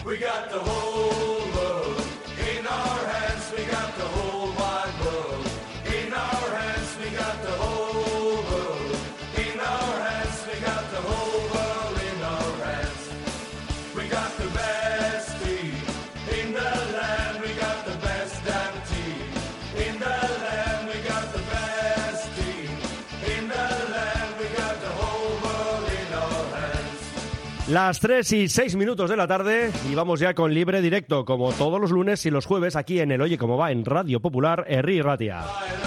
We got the whole world in our hands. We got the whole wide world in our hands. We got the whole world in our hands. We got the whole world in our hands. We got the best team in the land. We got the best damn team in the land. We got the best team in the land. We got the whole world in our hands. Las 3:06 de la tarde y vamos ya con libre directo, como todos los lunes y los jueves, aquí en el Oye Cómo Va, en Radio Popular, Herri Ratia.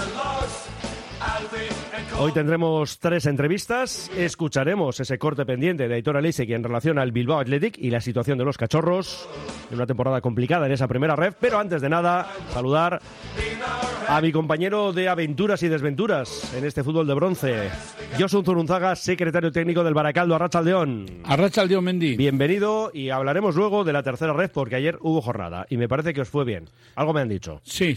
Hoy tendremos 3 entrevistas, escucharemos ese corte pendiente de Aitor Elizegui en relación al Bilbao Athletic y la situación de los cachorros, en una temporada complicada en esa primera ref, pero antes de nada, saludar a mi compañero de aventuras y desventuras en este fútbol de bronce, Josu Zurunzaga, secretario técnico del Baracaldo. Arratsaldeon. Arratsaldeon, Mendy. Bienvenido, y hablaremos luego de la tercera ref porque ayer hubo jornada y me parece que os fue bien. Algo me han dicho. Sí.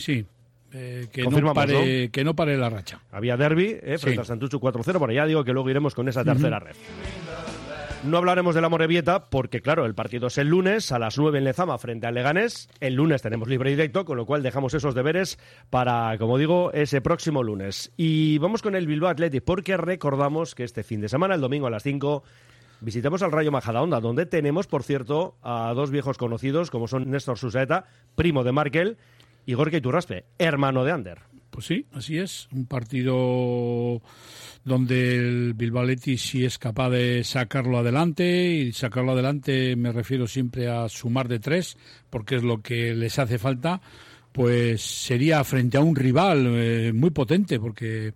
Que no pare la racha. Había derbi, frente al Santuchu 4-0, por allá digo que luego iremos con esa tercera ref. No hablaremos de la Morevieta porque, claro, el partido es el lunes a las 9 en Lezama frente al Leganés. El lunes tenemos libre directo, con lo cual dejamos esos deberes para, como digo, ese próximo lunes. Y vamos con el Bilbao Athletic porque recordamos que este fin de semana, el domingo a las 5, visitamos al Rayo Majadahonda, donde tenemos, por cierto, a 2 viejos conocidos, como son Néstor Susaeta, primo de Markel, y Gorka Iturraspe, hermano de Ander. Pues sí, así es. Un partido donde el Bilbao Athletic sí es capaz de sacarlo adelante, y sacarlo adelante me refiero siempre a sumar de 3, porque es lo que les hace falta. Pues sería frente a un rival muy potente, porque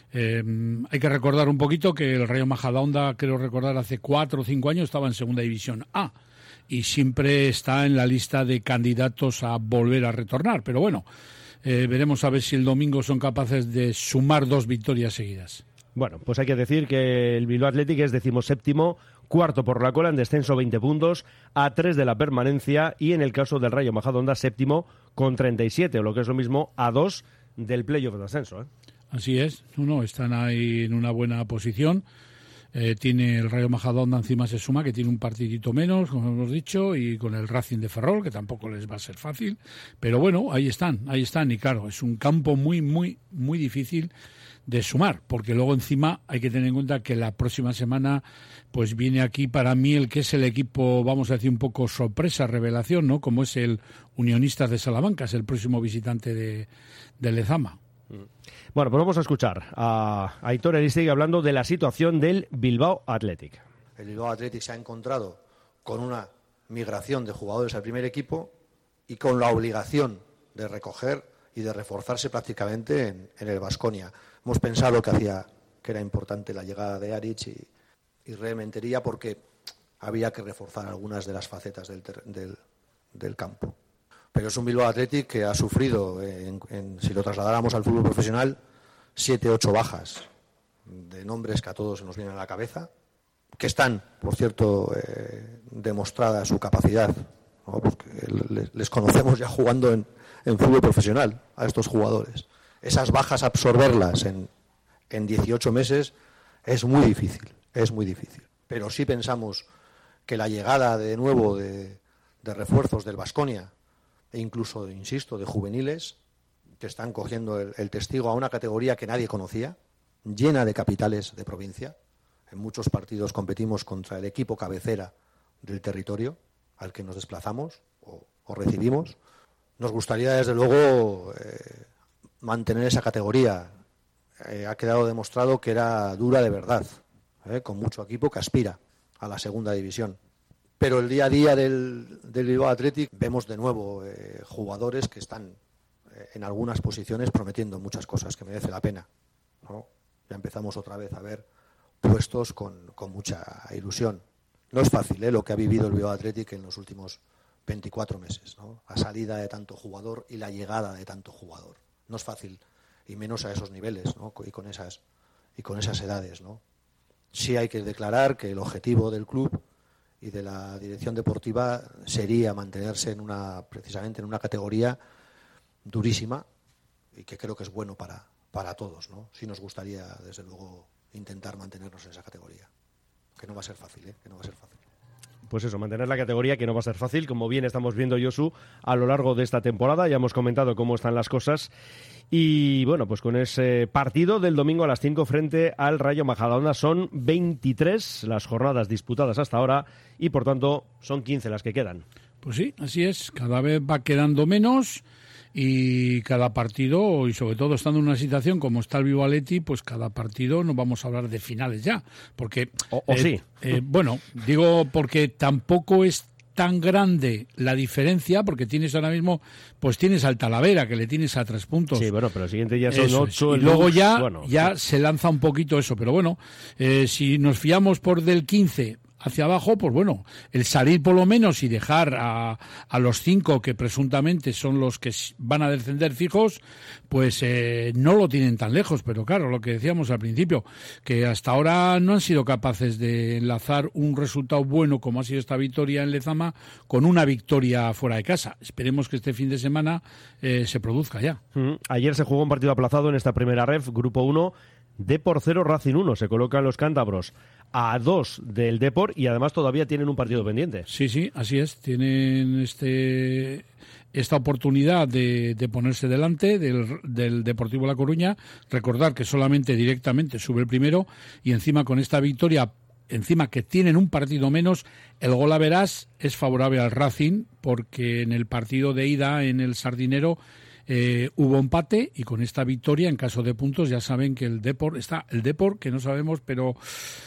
hay que recordar un poquito que el Rayo Majadahonda, creo recordar, hace 4 o 5 años estaba en Segunda División A y siempre está en la lista de candidatos a volver a retornar. Pero bueno, veremos a ver si el domingo son capaces de sumar 2 victorias seguidas. Bueno, pues hay que decir que el Bilbao Athletic es 17º, cuarto por la cola en descenso, 20 puntos, a 3 de la permanencia, y en el caso del Rayo Majadahonda, 7º con 37, o lo que es lo mismo, a 2 del playoff de ascenso. Así es, están ahí en una buena posición. Tiene el Rayo Majadahonda, encima se suma que tiene un partidito menos, como hemos dicho, y con el Racing de Ferrol, que tampoco les va a ser fácil, pero bueno, ahí están, y claro, es un campo muy, muy, muy difícil de sumar, porque luego encima hay que tener en cuenta que la próxima semana pues viene aquí para mí el que es el equipo, vamos a decir un poco sorpresa, revelación, ¿no? Como es el Unionistas de Salamanca, es el próximo visitante de Lezama. Bueno, pues vamos a escuchar a Aitor Elizegui hablando de la situación del Bilbao Athletic. El Bilbao Athletic se ha encontrado con una migración de jugadores al primer equipo y con la obligación de recoger y de reforzarse prácticamente en el Baskonia. Hemos pensado que era importante la llegada de Aric y Rementería porque había que reforzar algunas de las facetas del campo. Pero es un Bilbao Athletic que ha sufrido, si lo trasladáramos al fútbol profesional, 7 u 8 bajas de nombres que a todos nos vienen a la cabeza, que están, por cierto, demostrada su capacidad, ¿no? Porque les conocemos ya jugando en fútbol profesional a estos jugadores. Esas bajas, absorberlas en 18 meses es muy difícil. Pero sí pensamos que la llegada de nuevo de refuerzos del Baskonia, e incluso, insisto, de juveniles, que están cogiendo el testigo a una categoría que nadie conocía, llena de capitales de provincia. En muchos partidos competimos contra el equipo cabecera del territorio al que nos desplazamos o recibimos. Nos gustaría, desde luego, mantener esa categoría. Ha quedado demostrado que era dura de verdad, con mucho equipo que aspira a la segunda división. Pero el día a día del Bilbao Athletic vemos de nuevo jugadores que están en algunas posiciones prometiendo muchas cosas que merece la pena, ¿no? Ya empezamos otra vez a ver puestos con mucha ilusión. No es fácil lo que ha vivido el Bilbao Athletic en los últimos 24 meses, ¿no? La salida de tanto jugador y la llegada de tanto jugador. No es fácil, y menos a esos niveles, ¿no? y con esas edades, ¿no? Sí hay que declarar que el objetivo del club y de la dirección deportiva sería mantenerse precisamente en una categoría durísima, y que creo que es bueno para todos, ¿no? Sí nos gustaría, desde luego, intentar mantenernos en esa categoría, que no va a ser fácil, que no va a ser fácil. pues eso, mantener la categoría, que no va a ser fácil, como bien estamos viendo, Josu, a lo largo de esta temporada. Ya hemos comentado cómo están las cosas. Y bueno, pues con ese partido del domingo a las 5 frente al Rayo Majadahonda son 23 las jornadas disputadas hasta ahora y por tanto son 15 las que quedan. Pues sí, así es, cada vez va quedando menos y cada partido, y sobre todo estando en una situación como está el Bilbao Athletic, pues cada partido no vamos a hablar de finales ya, porque... sí. Bueno, digo porque tampoco es tan grande la diferencia, porque tienes ahora mismo, pues tienes al Talavera, que le tienes a 3 puntos. Sí, bueno, pero el siguiente ya son 8. Y luego ya se lanza un poquito eso, pero bueno, si nos fiamos por del 15 hacia abajo, pues bueno, el salir por lo menos y dejar a los 5 que presuntamente son los que van a descender fijos, pues no lo tienen tan lejos, pero claro, lo que decíamos al principio, que hasta ahora no han sido capaces de enlazar un resultado bueno como ha sido esta victoria en Lezama con una victoria fuera de casa. Esperemos que este fin de semana se produzca ya. Ayer se jugó un partido aplazado en esta primera ref, Grupo 1, Depor 0, Racing 1. Se colocan los cántabros a 2 del Depor y además todavía tienen un partido pendiente. Sí, así es. Tienen esta oportunidad de ponerse delante del Deportivo La Coruña. Recordar que solamente directamente sube el primero y encima con esta victoria, encima que tienen un partido menos, el gol a verás es favorable al Racing porque en el partido de ida en el Sardinero hubo empate y con esta victoria, en caso de puntos, ya saben que el Depor, que no sabemos, pero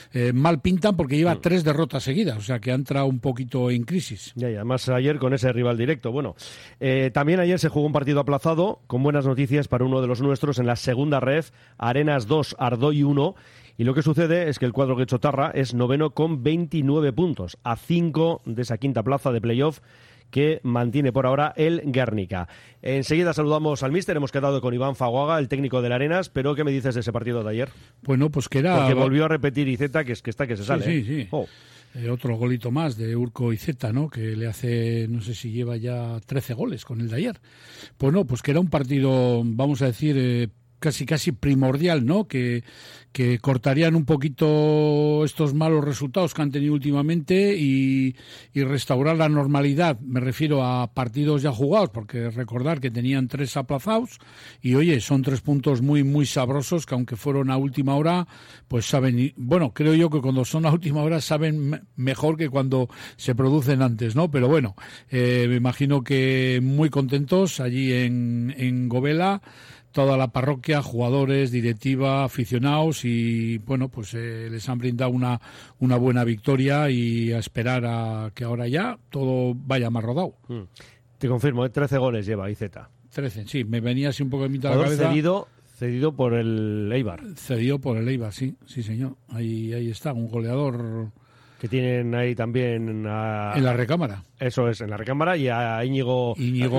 mal pintan porque lleva 3 derrotas seguidas, o sea que ha entrado un poquito en crisis. Y además ayer con ese rival directo. Bueno, también ayer se jugó un partido aplazado, con buenas noticias para uno de los nuestros en la segunda ref, Arenas 2, Ardoy 1. Y lo que sucede es que el cuadro guechotarra es noveno con 29 puntos, a 5 de esa quinta plaza de playoff que mantiene por ahora el Guernica. Enseguida saludamos al míster, hemos quedado con Iván Faguaga, el técnico del Arenas, pero ¿qué me dices de ese partido de ayer? Bueno, pues que era... Porque volvió a repetir Iceta, que está que se sale. Sí. Otro golito más de Urco Iceta, ¿no? Que le hace, no sé si lleva ya 13 goles con el de ayer. Pues no, pues que era un partido, vamos a decir... casi primordial, ¿no? Que cortarían un poquito estos malos resultados que han tenido últimamente y restaurar la normalidad. Me refiero a partidos ya jugados, porque recordar que tenían 3 aplazados y, oye, son 3 puntos muy, muy sabrosos que aunque fueron a última hora, pues saben, bueno, creo yo que cuando son a última hora saben mejor que cuando se producen antes, ¿no? Pero bueno, me imagino que muy contentos allí en Govela, toda la parroquia, jugadores, directiva, aficionados y bueno, pues les han brindado una buena victoria y a esperar a que ahora ya todo vaya más rodado. Te confirmo, 13 goles lleva Iceta. 13, sí, me venía así un poco de mitad de la cabeza. Cedido por el Eibar. Cedido por el Eibar, sí señor. Ahí está, un goleador... Que tienen ahí también... en la recámara. Eso es, en la recámara, y a Íñigo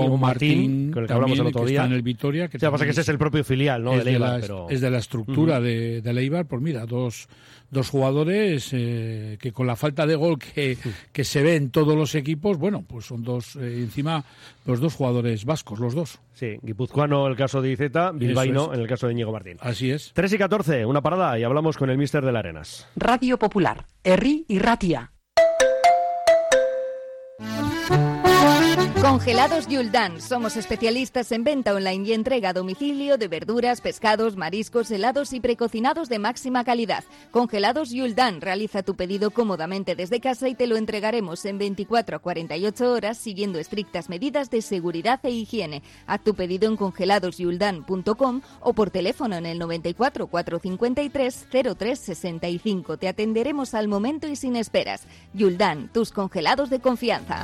Martín, con el que hablamos el otro día. Está en el Vitoria. Que pasa que ese es el propio filial, ¿no? Del Eibar, es de la estructura de Eibar. Pues mira, dos jugadores que con la falta de gol que se ve en todos los equipos, bueno, pues son dos, encima, los 2 jugadores vascos, los 2. Sí, guipuzcoano el caso de Iceta, bilbaíno en el caso de Íñigo Martín. Así es. 3:14, una parada y hablamos con el míster del Arenas. Radio Popular, Herri y Ratia. Congelados Yuldan. Somos especialistas en venta online y entrega a domicilio de verduras, pescados, mariscos, helados y precocinados de máxima calidad. Congelados Yuldan. Realiza tu pedido cómodamente desde casa y te lo entregaremos en 24 a 48 horas siguiendo estrictas medidas de seguridad e higiene. Haz tu pedido en congeladosyuldan.com o por teléfono en el 94 453 0365. Te atenderemos al momento y sin esperas. Yuldan, tus congelados de confianza.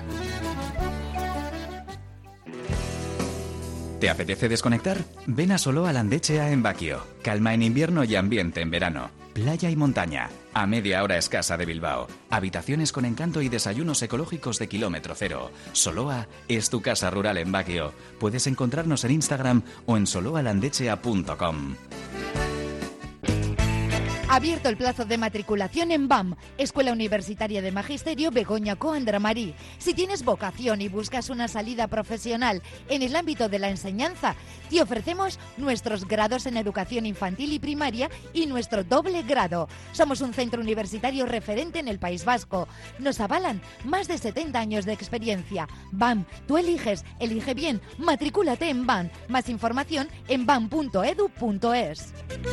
¿Te apetece desconectar? Ven a Soloa Landetxea en Baquio. Calma en invierno y ambiente en verano. Playa y montaña. A media hora escasa de Bilbao. Habitaciones con encanto y desayunos ecológicos de kilómetro cero. Soloa es tu casa rural en Baquio. Puedes encontrarnos en Instagram o en soloalandetxea.com. Abierto el plazo de matriculación en BAM, Escuela Universitaria de Magisterio Begoña Coandra-Marí. Si tienes vocación y buscas una salida profesional en el ámbito de la enseñanza, te ofrecemos nuestros grados en educación infantil y primaria y nuestro doble grado. Somos un centro universitario referente en el País Vasco. Nos avalan más de 70 años de experiencia. BAM, tú eliges, elige bien, matricúlate en BAM. Más información en bam.edu.es.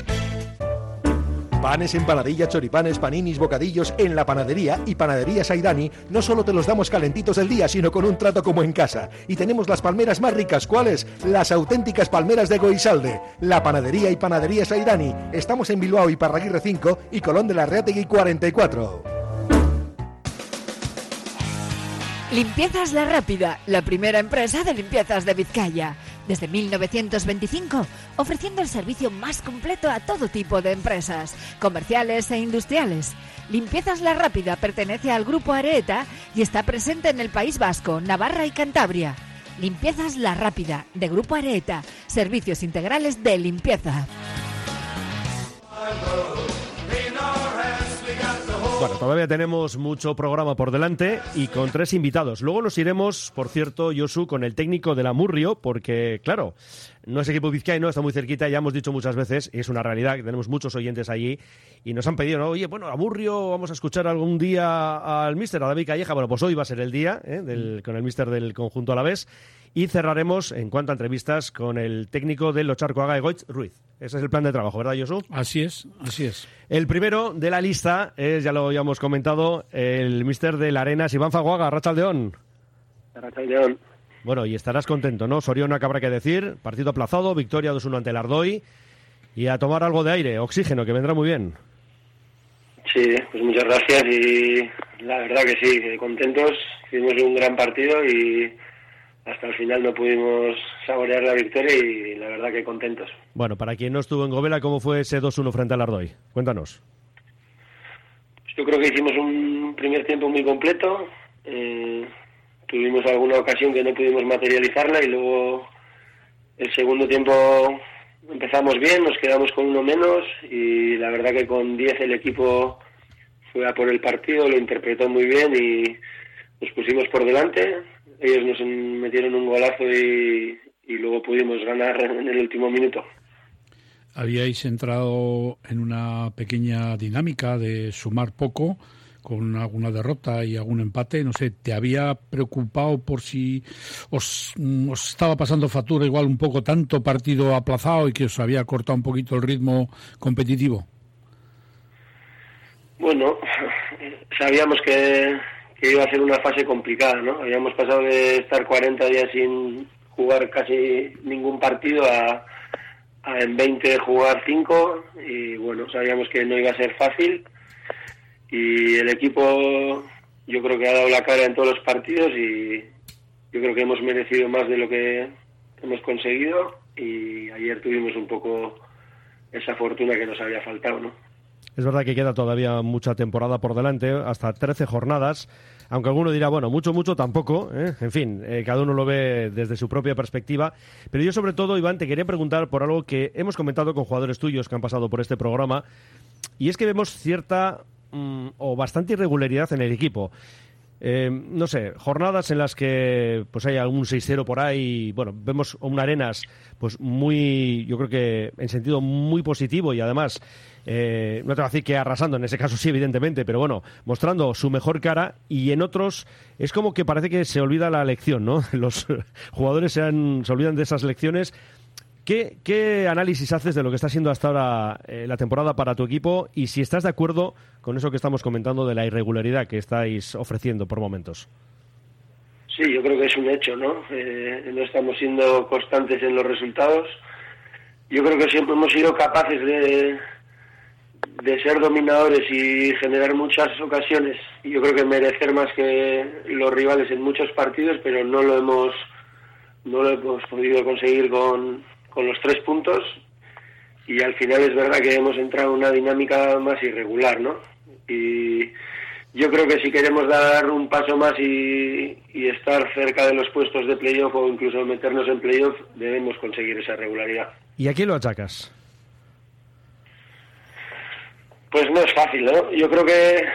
Panes, empanadillas, choripanes, paninis, bocadillos en la panadería y Panadería Saidani. No solo te los damos calentitos del día, sino con un trato como en casa. Y tenemos las palmeras más ricas. ¿Cuáles? Las auténticas palmeras de Goisalde. La panadería y Panadería Saidani. Estamos en Bilbao y Parraguirre 5 y Colón de la Reategui 44. Limpiezas La Rápida, la primera empresa de limpiezas de Vizcaya. Desde 1925, ofreciendo el servicio más completo a todo tipo de empresas, comerciales e industriales. Limpiezas La Rápida pertenece al Grupo Areta y está presente en el País Vasco, Navarra y Cantabria. Limpiezas La Rápida, de Grupo Areta, servicios integrales de limpieza. Bueno, todavía tenemos mucho programa por delante y con 3 invitados. Luego nos iremos, por cierto, Josu, con el técnico del Amurrio, porque, claro, no es equipo vizcaíno, está muy cerquita, ya hemos dicho muchas veces, y es una realidad que tenemos muchos oyentes allí, y nos han pedido, ¿no? Oye, bueno, Amurrio, vamos a escuchar algún día al míster, a David Calleja. Bueno, pues hoy va a ser el día, con el míster del conjunto alavés, y cerraremos, en cuanto a entrevistas, con el técnico del Ocharcoaga, Egoitz Ruiz. Ese es el plan de trabajo, ¿verdad, Josu? Así es, así es. El primero de la lista es, ya lo habíamos comentado, el míster del Arenas, Iván Faguaga, Arratsaldeón. Arratsaldeón. Bueno, y estarás contento, ¿no? Soriona, que habrá que decir, partido aplazado, victoria 2-1 ante el Ardoy, y a tomar algo de aire, oxígeno, que vendrá muy bien. Sí, pues muchas gracias, y la verdad que sí, que contentos, hicimos un gran partido y hasta el final no pudimos saborear la victoria y la verdad que contentos. Bueno, para quien no estuvo en Govela, ¿cómo fue ese 2-1 frente al Ardoy? Cuéntanos. Yo creo que hicimos un primer tiempo muy completo, tuvimos alguna ocasión que no pudimos materializarla y luego el segundo tiempo empezamos bien, nos quedamos con uno menos y la verdad que con 10 el equipo fue a por el partido, lo interpretó muy bien y nos pusimos por delante. Ellos nos metieron un golazo y luego pudimos ganar en el último minuto. Habíais entrado en una pequeña dinámica de sumar poco, con alguna derrota y algún empate. No sé, ¿te había preocupado por si os estaba pasando factura igual un poco tanto partido aplazado y que os había cortado un poquito el ritmo competitivo? Bueno, sabíamos que iba a ser una fase complicada, ¿no? Habíamos pasado de estar 40 días sin jugar casi ningún partido a en 20 jugar 5 y bueno, sabíamos que no iba a ser fácil y el equipo yo creo que ha dado la cara en todos los partidos y yo creo que hemos merecido más de lo que hemos conseguido y ayer tuvimos un poco esa fortuna que nos había faltado, ¿no? Es verdad que queda todavía mucha temporada por delante, hasta 13 jornadas, aunque alguno dirá, bueno, mucho tampoco, ¿eh? En fin, cada uno lo ve desde su propia perspectiva, pero yo sobre todo, Iván, te quería preguntar por algo que hemos comentado con jugadores tuyos que han pasado por este programa, y es que vemos cierta o bastante irregularidad en el equipo. No sé, jornadas en las que pues hay algún 6-0 por ahí, bueno, vemos un Arenas pues muy, yo creo que en sentido muy positivo y además no te voy a decir que arrasando, en ese caso sí, evidentemente, pero bueno, mostrando su mejor cara y en otros es como que parece que se olvida la lección, ¿no? Los jugadores se olvidan de esas lecciones. ¿Qué análisis haces de lo que está siendo hasta ahora la temporada para tu equipo y si estás de acuerdo con eso que estamos comentando de la irregularidad que estáis ofreciendo por momentos? Sí, yo creo que es un hecho, ¿no? No estamos siendo constantes en los resultados. Yo creo que siempre hemos sido capaces de ser dominadores y generar muchas ocasiones. Y yo creo que merecer más que los rivales en muchos partidos, pero no lo hemos podido conseguir con los 3 puntos y al final es verdad que hemos entrado en una dinámica más irregular, ¿no? Y yo creo que si queremos dar un paso más y estar cerca de los puestos de playoff o incluso meternos en playoff, debemos conseguir esa regularidad. ¿Y a quién lo achacas? Pues no es fácil, ¿no? Yo creo que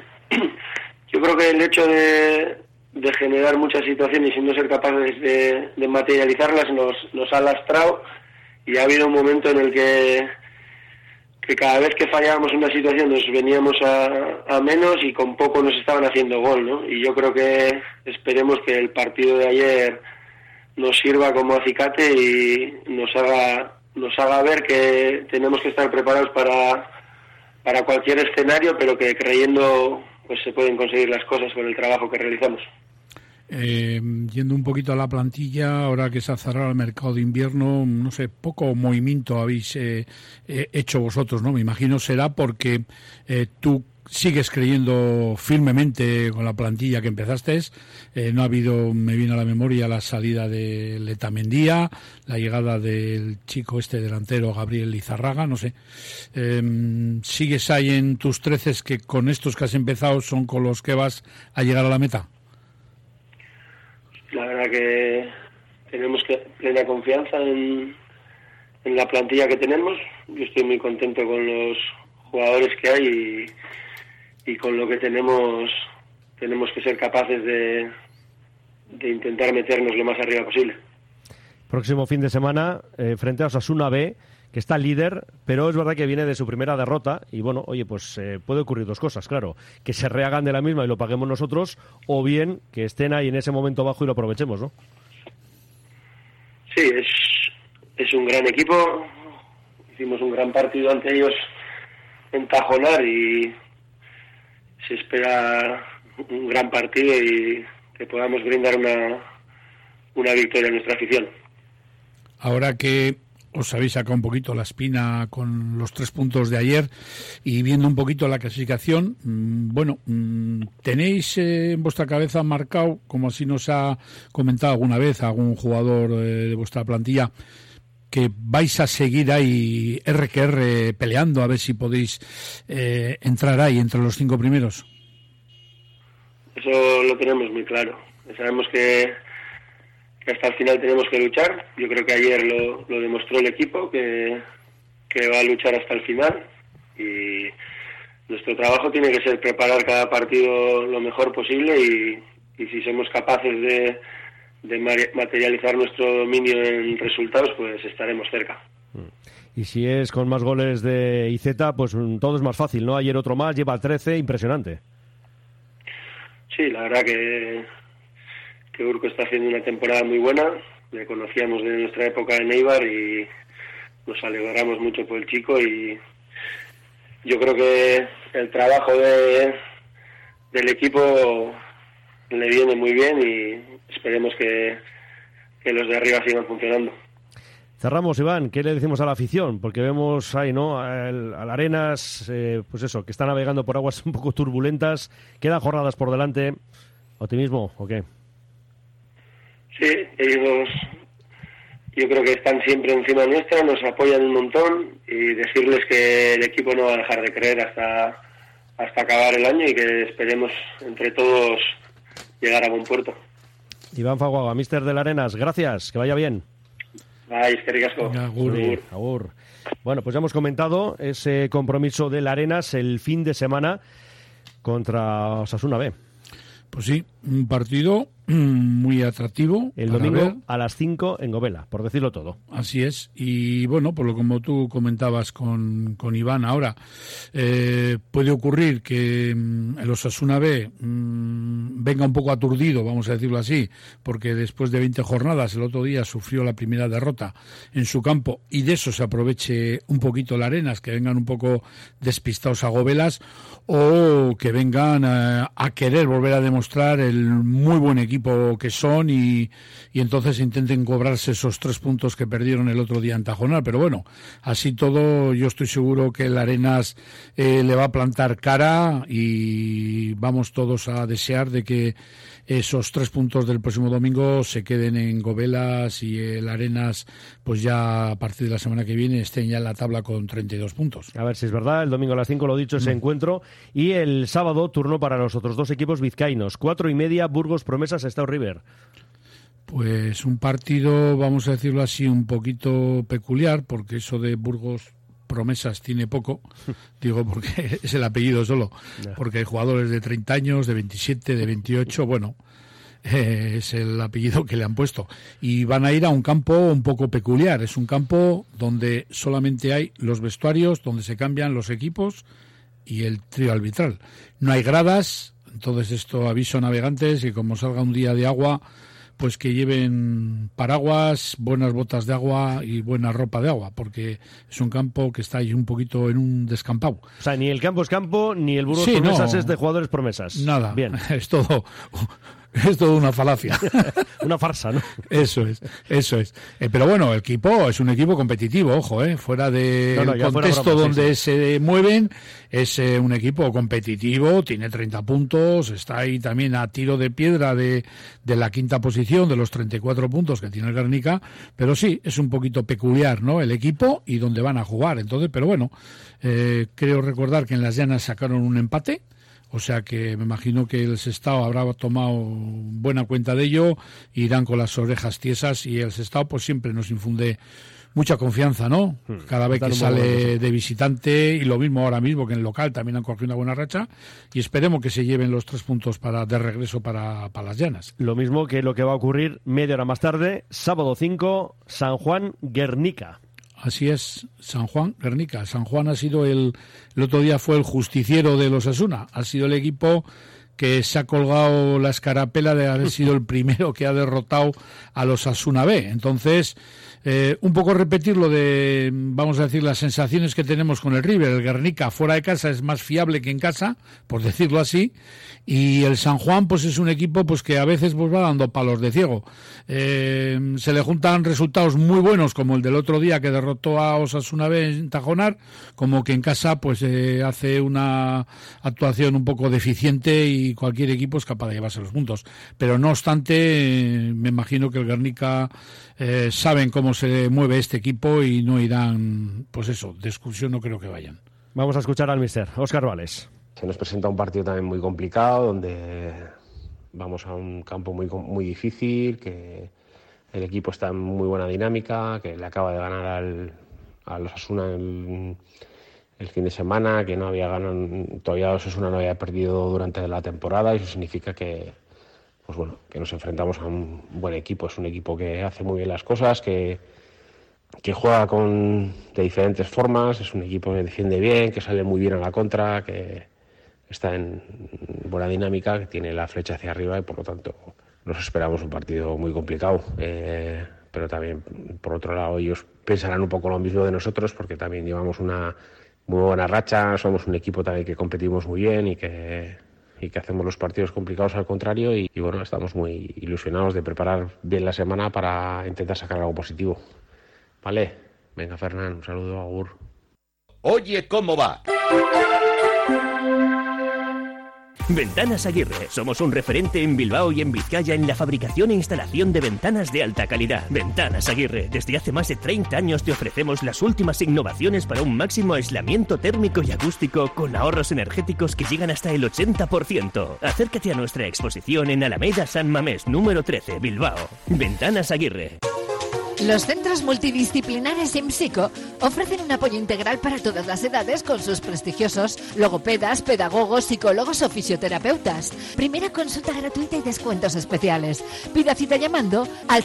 el hecho de generar muchas situaciones y no ser capaces de materializarlas nos ha lastrado, y ha habido un momento en el que cada vez que fallábamos una situación nos veníamos a menos y con poco nos estaban haciendo gol, ¿no? Y yo creo que esperemos que el partido de ayer nos sirva como acicate y nos haga ver que tenemos que estar preparados para cualquier escenario, pero que creyendo pues se pueden conseguir las cosas con el trabajo que realizamos. Yendo un poquito a la plantilla, ahora que se ha cerrado el mercado de invierno, no sé, poco movimiento habéis hecho vosotros, ¿no? Me imagino será porque tú sigues creyendo firmemente con la plantilla que empezaste. No ha habido, me viene a la memoria, la salida de Letamendia, la llegada del chico delantero Gabriel Lizarraga, no sé. ¿Sigues ahí en tus 13 que con estos que has empezado son con los que vas a llegar a la meta? La verdad que tenemos plena confianza en la plantilla que tenemos. Yo estoy muy contento con los jugadores que hay y con lo que tenemos que ser capaces de intentar meternos lo más arriba posible. Próximo fin de semana frente a Osasuna B, que está líder, pero es verdad que viene de su primera derrota y bueno, oye, pues puede ocurrir dos cosas, claro, que se rehagan de la misma y lo paguemos nosotros, o bien que estén ahí en ese momento bajo y lo aprovechemos, ¿no? Sí, es un gran equipo, hicimos un gran partido ante ellos en Tajonar y se espera un gran partido y que podamos brindar una victoria a nuestra afición. Ahora que os habéis sacado un poquito la espina con los 3 puntos de ayer y viendo un poquito la clasificación, ¿tenéis en vuestra cabeza marcado, como así nos ha comentado alguna vez algún jugador de vuestra plantilla, que vais a seguir ahí R peleando a ver si podéis entrar ahí entre los 5 primeros? Eso lo tenemos muy claro. Sabemos que hasta el final tenemos que luchar. Yo creo que ayer lo demostró el equipo, que va a luchar hasta el final, y nuestro trabajo tiene que ser preparar cada partido lo mejor posible y si somos capaces de materializar nuestro dominio en resultados, pues estaremos cerca. Y si es con más goles de IZ, pues todo es más fácil, ¿no? Ayer otro más, lleva 13, impresionante. Sí, la verdad que Urco está haciendo una temporada muy buena. Le conocíamos de nuestra época en Eibar y nos alegramos mucho por el chico, y yo creo que el trabajo del equipo le viene muy bien y esperemos que los de arriba sigan funcionando. Cerramos, Iván, ¿qué le decimos a la afición? Porque vemos ahí, ¿no?, al Arenas, pues eso, que está navegando por aguas un poco turbulentas, quedan jornadas por delante. ¿Optimismo o qué? Sí, ellos yo creo que están siempre encima nuestra, nos apoyan un montón, y decirles que el equipo no va a dejar de creer hasta acabar el año y que esperemos entre todos llegar a buen puerto. Iván Faguaga, míster del Arenas, gracias, que vaya bien. Ay, eskerrik asko. Agur. Bueno, pues ya hemos comentado ese compromiso del Arenas el fin de semana contra Osasuna B. Pues sí, un partido muy atractivo. El domingo a las 5 en Govela, por decirlo todo. Así es. Y bueno, por lo como tú comentabas con Iván ahora, puede ocurrir que el Osasuna B venga un poco aturdido, vamos a decirlo así, porque después de 20 jornadas el otro día sufrió la primera derrota en su campo, y de eso se aproveche un poquito el Arenas, que vengan un poco despistados a Govelas, o que vengan a querer volver a demostrar el muy buen equipo que son, y entonces intenten cobrarse esos 3 puntos que perdieron el otro día en Tajonar. Pero bueno, así todo, yo estoy seguro que el Arenas le va a plantar cara, y vamos todos a desear de que esos 3 puntos del próximo domingo se queden en Govelas, y el Arenas, pues ya a partir de la semana que viene estén ya en la tabla con 32 puntos. A ver si es verdad, el domingo a las 5, lo dicho, ese encuentro, y el sábado turno para los otros 2 equipos vizcaínos, 4:30, Burgos Promesas, Sestao River. Pues un partido, vamos a decirlo así, un poquito peculiar, porque eso de Burgos promesas tiene poco, digo porque es el apellido solo, porque hay jugadores de 30 años, de 27, de 28, bueno, es el apellido que le han puesto. Y van a ir a un campo un poco peculiar, es un campo donde solamente hay los vestuarios, donde se cambian los equipos y el trío arbitral. No hay gradas, entonces esto aviso a navegantes y como salga un día de agua, pues que lleven paraguas, buenas botas de agua y buena ropa de agua, porque es un campo que está ahí un poquito en un descampado. O sea, ni el campo es campo, ni el Burgos promesas es de jugadores promesas. Nada, bien. Es todo una falacia. Una farsa, ¿no? Eso es. Pero bueno, el equipo es un equipo competitivo, ojo, fuera del contexto broma, donde se mueven, es un equipo competitivo, tiene 30 puntos, está ahí también a tiro de piedra de la quinta posición, de los 34 puntos que tiene el Guernica, pero sí, es un poquito peculiar, ¿no? El equipo y donde van a jugar, entonces, pero bueno, creo recordar que en Las Llanas sacaron un empate. O sea que me imagino que el Sestao habrá tomado buena cuenta de ello, irán con las orejas tiesas y el Sestao pues siempre nos infunde mucha confianza, ¿no? Cada vez que sale de visitante y lo mismo ahora mismo que en el local también han cogido una buena racha y esperemos que se lleven los 3 puntos de regreso para Las Llanas. Lo mismo que lo que va a ocurrir media hora más tarde, sábado 5, San Juan Guernica. Así es, San Juan, Guernica. San Juan ha sido el otro día fue el justiciero de los Osasuna. Ha sido el equipo que se ha colgado la escarapela de haber sido el primero que ha derrotado a los Osasuna B. Entonces, un poco repetir lo de, vamos a decir, las sensaciones que tenemos con el River. El Guernica fuera de casa es más fiable que en casa, por decirlo así, y el San Juan pues es un equipo pues que a veces pues va dando palos de ciego. Se le juntan resultados muy buenos como el del otro día que derrotó a Osasuna B en Tajonar, como que en casa pues hace una actuación un poco deficiente y cualquier equipo es capaz de llevarse los puntos. Pero no obstante, me imagino que el Guernica saben cómo se mueve este equipo y no irán, pues eso, de excursión no creo que vayan. Vamos a escuchar al mister Óscar Vales. Se nos presenta un partido también muy complicado, donde vamos a un campo muy difícil, que el equipo está en muy buena dinámica, que le acaba de ganar al Osasuna el fin de semana, que no había ganado, todavía Osasuna no había perdido durante la temporada, y eso significa que, pues bueno, que nos enfrentamos a un buen equipo. Es un equipo que hace muy bien las cosas, que juega de diferentes formas, es un equipo que defiende bien, que sale muy bien a la contra, que está en buena dinámica, que tiene la flecha hacia arriba y por lo tanto nos esperamos un partido muy complicado. Pero también, por otro lado, ellos pensarán un poco lo mismo de nosotros, porque también llevamos una muy buena racha, somos un equipo también que competimos muy bien y que hacemos los partidos complicados al contrario y bueno, estamos muy ilusionados de preparar bien la semana para intentar sacar algo positivo. Vale, venga Fernán, un saludo, agur. Oye, ¿cómo va? Ventanas Aguirre. Somos un referente en Bilbao y en Vizcaya en la fabricación e instalación de ventanas de alta calidad. Ventanas Aguirre. Desde hace más de 30 años te ofrecemos las últimas innovaciones para un máximo aislamiento térmico y acústico con ahorros energéticos que llegan hasta el 80%. Acércate a nuestra exposición en Alameda San Mamés, número 13, Bilbao. Ventanas Aguirre. Los centros multidisciplinares IMSICO ofrecen un apoyo integral para todas las edades con sus prestigiosos logopedas, pedagogos, psicólogos o fisioterapeutas. Primera consulta gratuita y descuentos especiales. Pida cita llamando al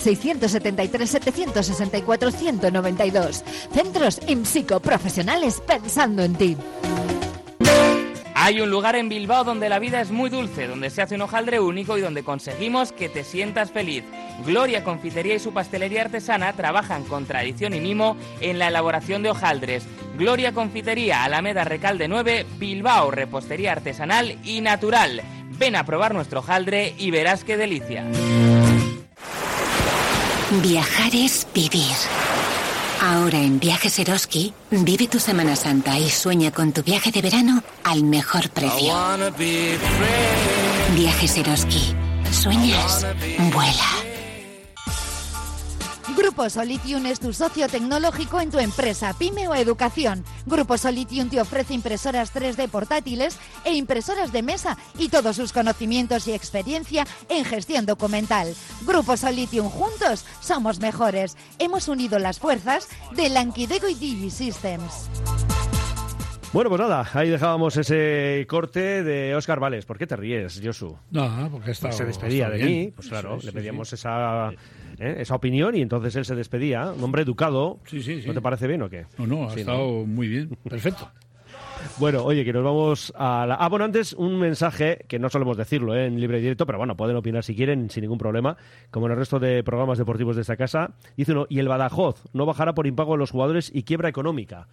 673-764-192. Centros IMSICO, profesionales pensando en ti. Hay un lugar en Bilbao donde la vida es muy dulce, donde se hace un hojaldre único y donde conseguimos que te sientas feliz. Gloria Confitería y su pastelería artesana trabajan con tradición y mimo en la elaboración de hojaldres. Gloria Confitería, Alameda Recalde 9, Bilbao, repostería artesanal y natural. Ven a probar nuestro hojaldre y verás qué delicia. Viajar es vivir. Ahora en Viajes Eroski, vive tu Semana Santa y sueña con tu viaje de verano al mejor precio. Viajes Eroski. ¿Sueñas? Vuela. Grupo Solitium es tu socio tecnológico en tu empresa, pyme o educación. Grupo Solitium te ofrece impresoras 3D portátiles e impresoras de mesa y todos sus conocimientos y experiencia en gestión documental. Grupo Solitium, juntos somos mejores. Hemos unido las fuerzas de Lankidego y DigiSystems. Bueno, pues nada, ahí dejábamos ese corte de Óscar Vales. ¿Por qué te ríes, Josu? No, porque se despedía de mí, pues claro, le pedíamos esa opinión y entonces él se despedía. Un hombre educado. Sí. ¿No te parece bien o qué? No, ha estado muy bien, perfecto. Bueno, oye, que nos vamos a la... bueno, antes un mensaje, que no solemos decirlo en libre y directo, pero bueno, pueden opinar si quieren, sin ningún problema, como en el resto de programas deportivos de esta casa. Dice uno, y el Badajoz no bajará por impago de los jugadores y quiebra económica.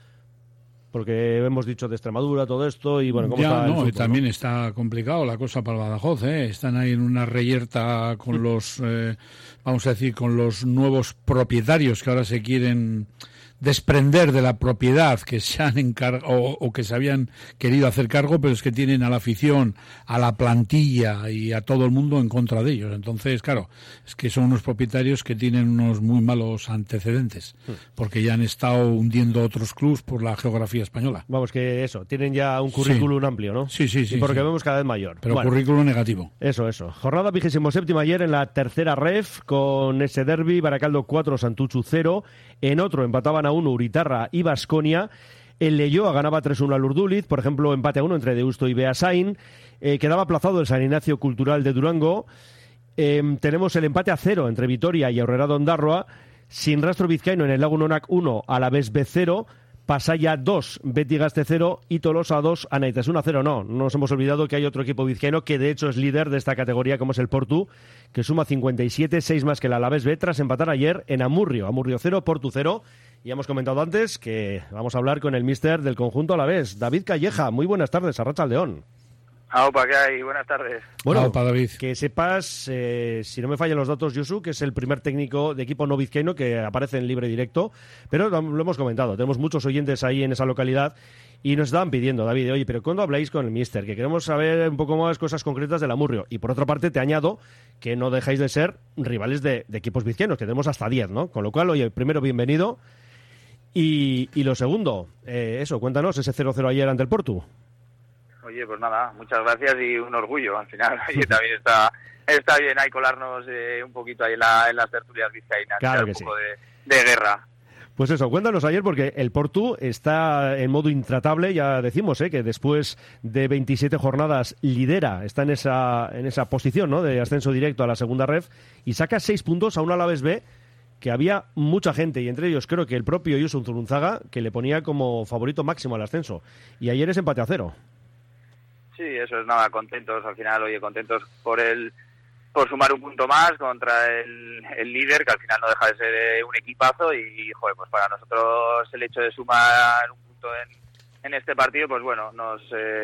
Porque hemos dicho de Extremadura, todo esto, y bueno, ¿cómo está el fútbol, y también está complicado la cosa para el Badajoz, ¿eh? Están ahí en una reyerta con los, vamos a decir, con los nuevos propietarios que ahora se quieren desprender de la propiedad que se han encargado o que se habían querido hacer cargo, pero es que tienen a la afición, a la plantilla y a todo el mundo en contra de ellos. Entonces, claro, es que son unos propietarios que tienen unos muy malos antecedentes, porque ya han estado hundiendo otros clubs por la geografía española. Vamos, que eso, tienen ya un currículum amplio, ¿no? Sí. Y porque vemos cada vez mayor. Pero currículum negativo. Eso. Jornada 27ª ayer en la tercera ref, con ese derbi, Baracaldo 4, Santuchu 0. En otro empataban a 1 Uritarra y Baskonia. El Leioa ganaba 3-1 al Urduliz, por ejemplo, empate a 1 entre Deusto y Beasain. Quedaba aplazado el San Ignacio Cultural de Durango. Tenemos el empate a 0 entre Vitoria y Aurrera de Ondarroa. Sin rastro vizcaíno en el Lago Nonac 1, Alavés B 0. Pasaya 2, Beti Gaste 0 y Tolosa 2, Anaitasuna 0. No nos hemos olvidado que hay otro equipo vizcaíno que de hecho es líder de esta categoría, como es el Portu, que suma 57, 6 más que el Alavés B, tras empatar ayer en Amurrio 0, Portu 0. Y hemos comentado antes que vamos a hablar con el míster del conjunto Alavés, David Calleja. Muy buenas tardes, Arratsaldeón. Aupa, ¿qué hay? Buenas tardes. Bueno, Aupa, David. Que sepas, si no me fallan los datos, Josu, que es el primer técnico de equipo no vizcaíno que aparece en libre directo, pero lo hemos comentado, tenemos muchos oyentes ahí en esa localidad y nos estaban pidiendo, David, oye, pero ¿cuándo habláis con el míster? Que queremos saber un poco más cosas concretas del Amurrio. Y por otra parte te añado que no dejáis de ser rivales de equipos vizcaínos, que tenemos hasta 10, ¿no? Con lo cual, oye, primero, bienvenido. Y lo segundo, cuéntanos, ese 0-0 ayer ante el Portu. Oye, pues nada, muchas gracias y un orgullo al final. Oye, también está bien ahí colarnos un poquito ahí en las tertulias vizcaínas. Claro que un poco de guerra. Pues eso, cuéntanos ayer, porque el Portu está en modo intratable, ya decimos, que después de 27 jornadas lidera, está en esa posición, ¿no?, de ascenso directo a la segunda ref, y saca 6 puntos a un Alavés B, que había mucha gente, y entre ellos creo que el propio Yusun Zurunzaga, que le ponía como favorito máximo al ascenso. Y ayer es empate a 0. Sí, eso es nada, contentos al final, oye, contentos por sumar un punto más contra el líder, que al final no deja de ser un equipazo y, joder, pues para nosotros el hecho de sumar un punto en este partido, pues bueno, nos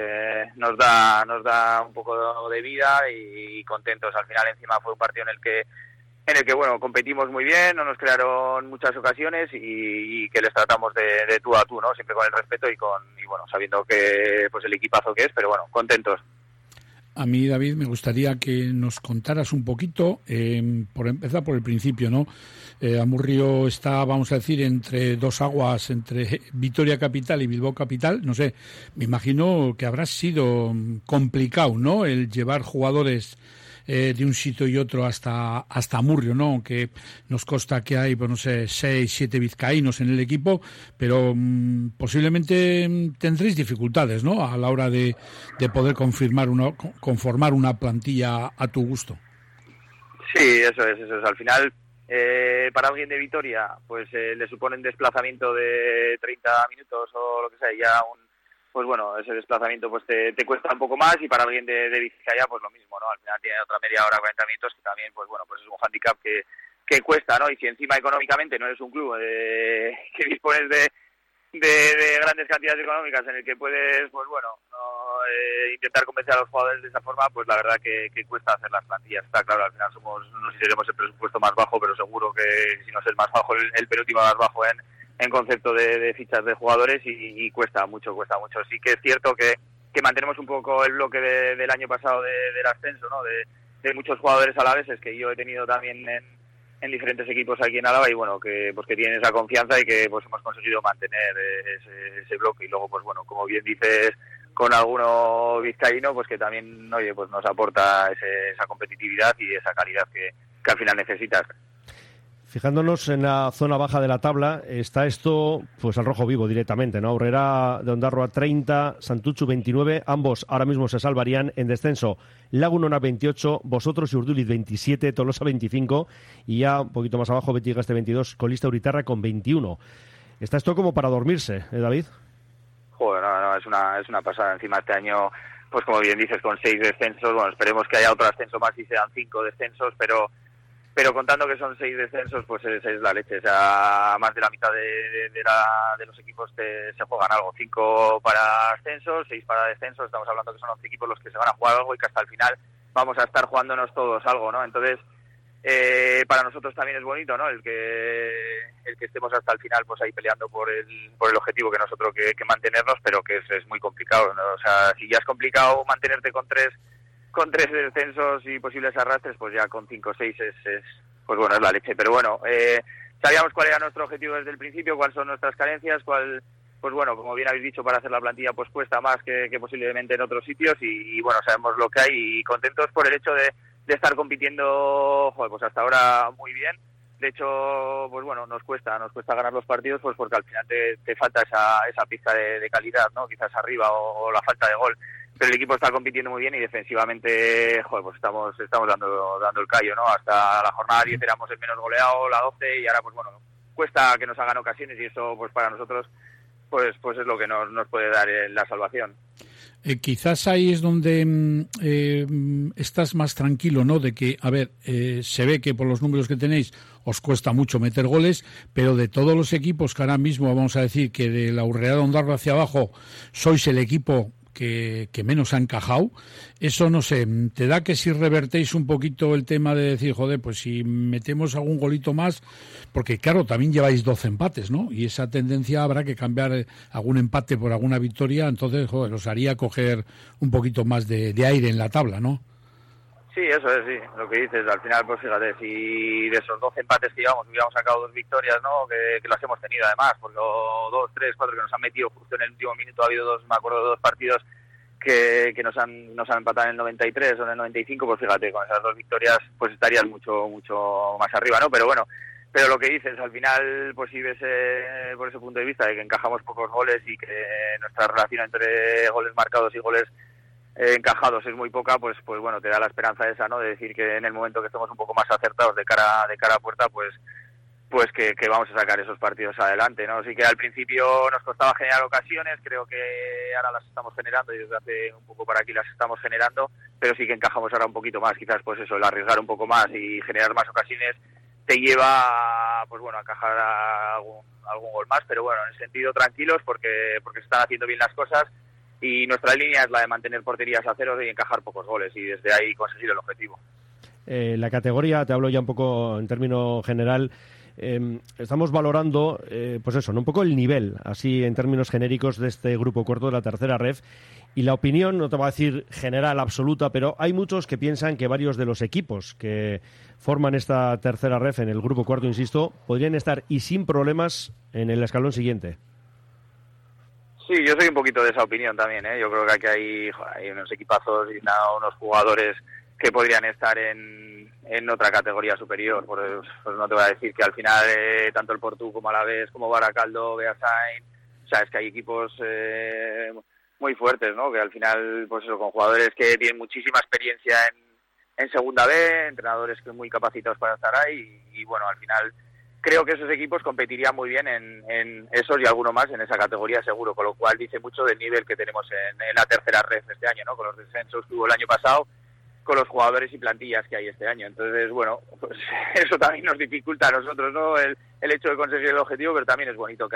da un poco de vida y contentos. Al final encima fue un partido en el que bueno, competimos muy bien, no nos crearon muchas ocasiones y que les tratamos de tú a tú, ¿no? Siempre con el respeto y bueno, sabiendo que pues el equipazo que es, pero bueno, contentos. A mí, David, me gustaría que nos contaras un poquito, por empezar por el principio, ¿no? Amurrio está, vamos a decir, entre dos aguas, entre Vitoria Capital y Bilbao Capital. No sé, me imagino que habrá sido complicado, ¿no?, el llevar jugadores de un sitio y otro hasta Amurrio, ¿no? Aunque nos consta que hay, pues no sé, 6, 7 vizcaínos en el equipo, pero posiblemente tendréis dificultades, ¿no?, a la hora de poder conformar una plantilla a tu gusto. Sí, eso es. Al final, para alguien de Vitoria, pues le suponen desplazamiento de 30 minutos o lo que sea, ya pues bueno, ese desplazamiento pues te cuesta un poco más, y para alguien de Vizcaya pues lo mismo, ¿no? Al final tiene otra media hora, 40 minutos, que también pues bueno, pues es un hándicap que cuesta, ¿no? Y si encima económicamente no eres un club que dispones de grandes cantidades económicas en el que puedes, pues bueno, intentar convencer a los jugadores de esa forma, pues la verdad que cuesta hacer las plantillas. Está claro, al final no sé si seremos el presupuesto más bajo, pero seguro que si no es el más bajo, el penúltimo más bajo en concepto de fichas de jugadores y cuesta mucho. Sí que es cierto que mantenemos un poco el bloque del año pasado del ascenso, ¿no? De muchos jugadores alaveses que yo he tenido también diferentes equipos aquí en Álava y bueno, que tienen esa confianza y que pues hemos conseguido mantener ese bloque. Y luego, pues bueno, como bien dices, con alguno vizcaíno, pues que también, oye, pues nos aporta esa competitividad y esa calidad que al final necesitas. Fijándonos en la zona baja de la tabla, está esto pues al rojo vivo directamente, ¿no? Aurrera de Ondarroa 30, Santutxu 29, ambos ahora mismo se salvarían en descenso. Lagunona 28, vosotros y Urduliz 27, Tolosa 25 y ya un poquito más abajo Betigaste 22, colista Uritarra con 21. Está esto como para dormirse, David. Joder, no, es una pasada. Encima este año, pues como bien dices, con 6 descensos, bueno, esperemos que haya otro ascenso más y sean 5 descensos, pero contando que son 6 descensos, pues es la leche. O sea, más de la mitad de los equipos se juegan algo. 5 para ascensos, 6 para descensos. Estamos hablando que son 11 equipos los que se van a jugar algo y que hasta el final vamos a estar jugándonos todos algo, ¿no? Entonces, para nosotros también es bonito, ¿no? El que estemos hasta el final, pues ahí peleando por el objetivo que nosotros que mantenernos, pero que es muy complicado, ¿no? O sea, si ya es complicado mantenerte con tres descensos y posibles arrastres, pues ya con 5 o 6 pues bueno, es la leche. Pero bueno, sabíamos cuál era nuestro objetivo desde el principio, cuáles son nuestras carencias, pues bueno, como bien habéis dicho, para hacer la plantilla pues cuesta más que posiblemente en otros sitios y bueno, sabemos lo que hay y contentos por el hecho de estar compitiendo, joder, pues hasta ahora muy bien. De hecho, pues bueno, nos cuesta ganar los partidos, pues porque al final te falta esa pizca de calidad, ¿no? Quizás arriba o la falta de gol. Pero el equipo está compitiendo muy bien y defensivamente, joder, pues estamos dando el callo, ¿no? Hasta la jornada 10 éramos el menos goleado, la 12, y ahora, pues bueno, cuesta que nos hagan ocasiones y eso, pues para nosotros, pues es lo que nos puede dar la salvación. Quizás ahí es donde estás más tranquilo, ¿no? De que, a ver, se ve que por los números que tenéis os cuesta mucho meter goles, pero de todos los equipos que ahora mismo, vamos a decir, que de la Aurrera de Ondarroa hacia abajo, sois el equipo que menos ha encajado, eso no sé, te da que si revertéis un poquito el tema de decir, joder, pues si metemos algún golito más, porque claro, también lleváis 12 empates, ¿no? Y esa tendencia habrá que cambiar algún empate por alguna victoria, entonces, joder, os haría coger un poquito más de aire en la tabla, ¿no? Sí, eso es, sí, lo que dices, al final, pues fíjate, si de esos 12 empates que llevamos hubiéramos sacado 2 victorias, ¿no? Que las hemos tenido además, porque 2, 3, 4 que nos han metido justo en el último minuto, ha habido 2, me acuerdo de 2 partidos que nos han empatado en el 93 o en el 95, pues fíjate, con esas 2 victorias pues estarías mucho más arriba, ¿no? Pero bueno, pero lo que dices, al final, pues si ves por ese punto de vista de que encajamos pocos goles y que nuestra relación entre goles marcados y goles encajados es muy poca, pues bueno, te da la esperanza esa, ¿no? De decir que en el momento que estemos un poco más acertados de cara a puerta, pues que vamos a sacar esos partidos adelante, ¿no? Así que al principio nos costaba generar ocasiones, creo que ahora las estamos generando y desde hace un poco para aquí las estamos generando, pero sí que encajamos ahora un poquito más, quizás pues eso, el arriesgar un poco más y generar más ocasiones te lleva, pues bueno, a encajar algún gol más, pero bueno, en sentido tranquilos porque se están haciendo bien las cosas y nuestra línea es la de mantener porterías a cero y encajar pocos goles y desde ahí conseguir el objetivo. La categoría, te hablo ya un poco en término general, estamos valorando, pues eso, ¿no? Un poco el nivel, así en términos genéricos de este grupo cuarto de la tercera ref y la opinión, no te voy a decir general, absoluta, pero hay muchos que piensan que varios de los equipos que forman esta tercera ref en el grupo cuarto, insisto, podrían estar y sin problemas en el escalón siguiente. Sí, yo soy un poquito de esa opinión también, ¿eh? Yo creo que aquí hay unos equipazos y unos jugadores que podrían estar en otra categoría superior. Pues no te voy a decir que al final tanto el Portu como Alavés, como Baracaldo, Beasain, o sea, es que hay equipos muy fuertes, ¿no? Que al final, pues eso, con jugadores que tienen muchísima experiencia en Segunda B, entrenadores que muy capacitados para estar ahí y bueno, al final creo que esos equipos competirían muy bien en esos y alguno más en esa categoría seguro, con lo cual dice mucho del nivel que tenemos en la tercera ref este año, ¿no? Con los descensos que hubo el año pasado, con los jugadores y plantillas que hay este año. Entonces, bueno, pues eso también nos dificulta a nosotros, ¿no? El hecho de conseguir el objetivo, pero también es bonito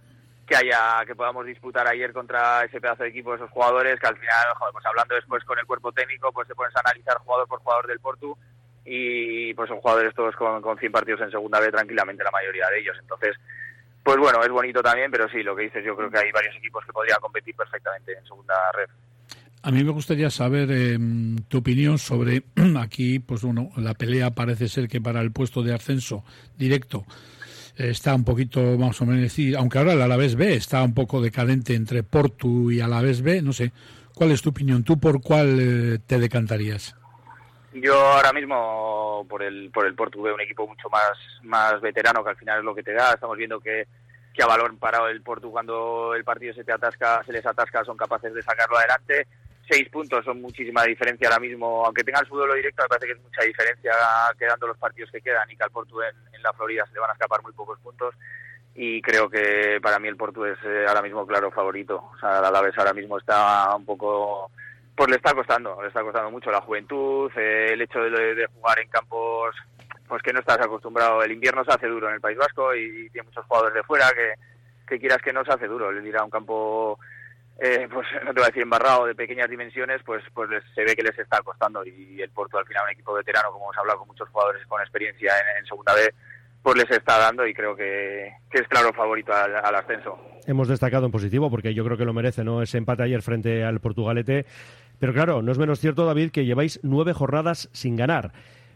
que podamos disputar ayer contra ese pedazo de equipo, esos jugadores que al final, joder, pues hablando después con el cuerpo técnico, pues te pones a analizar jugador por jugador del Portu y pues son jugadores todos con 100 partidos en Segunda B tranquilamente, la mayoría de ellos. Entonces, pues bueno, es bonito también, pero sí, lo que dices, yo creo que hay varios equipos que podrían competir perfectamente en Segunda Red. A mí me gustaría saber tu opinión sobre aquí, pues bueno, la pelea parece ser que para el puesto de ascenso directo está un poquito, vamos a decir, aunque ahora el Alavés B está un poco decadente entre Portu y Alavés B, no sé, ¿cuál es tu opinión? ¿Tú por cuál te decantarías? Yo ahora mismo por el Portu veo un equipo mucho más veterano, que al final es lo que te da. Estamos viendo que a balón parado el Portu, cuando el partido se les atasca, son capaces de sacarlo adelante. 6 puntos son muchísima diferencia ahora mismo, aunque tengan su duelo directo, me parece que es mucha diferencia quedando los partidos que quedan, y que al Portu en la Florida se le van a escapar muy pocos puntos, y creo que para mí el Portu es ahora mismo claro favorito. O sea, el Alavés ahora mismo está un poco, pues le está costando mucho la juventud, el hecho de jugar en campos pues que no estás acostumbrado. El invierno se hace duro en el País Vasco y tiene muchos jugadores de fuera que quieras que no se hace duro. El ir a un campo pues no te voy a decir embarrado, de pequeñas dimensiones, pues se ve que les está costando, y el Porto al final, un equipo veterano, como hemos hablado con muchos jugadores con experiencia en segunda B, pues les está dando, y creo que es claro favorito al ascenso. Hemos destacado en positivo porque yo creo que lo merece, ¿no?, ese empate ayer frente al Portugalete, pero claro, no es menos cierto, David, que lleváis 9 jornadas sin ganar.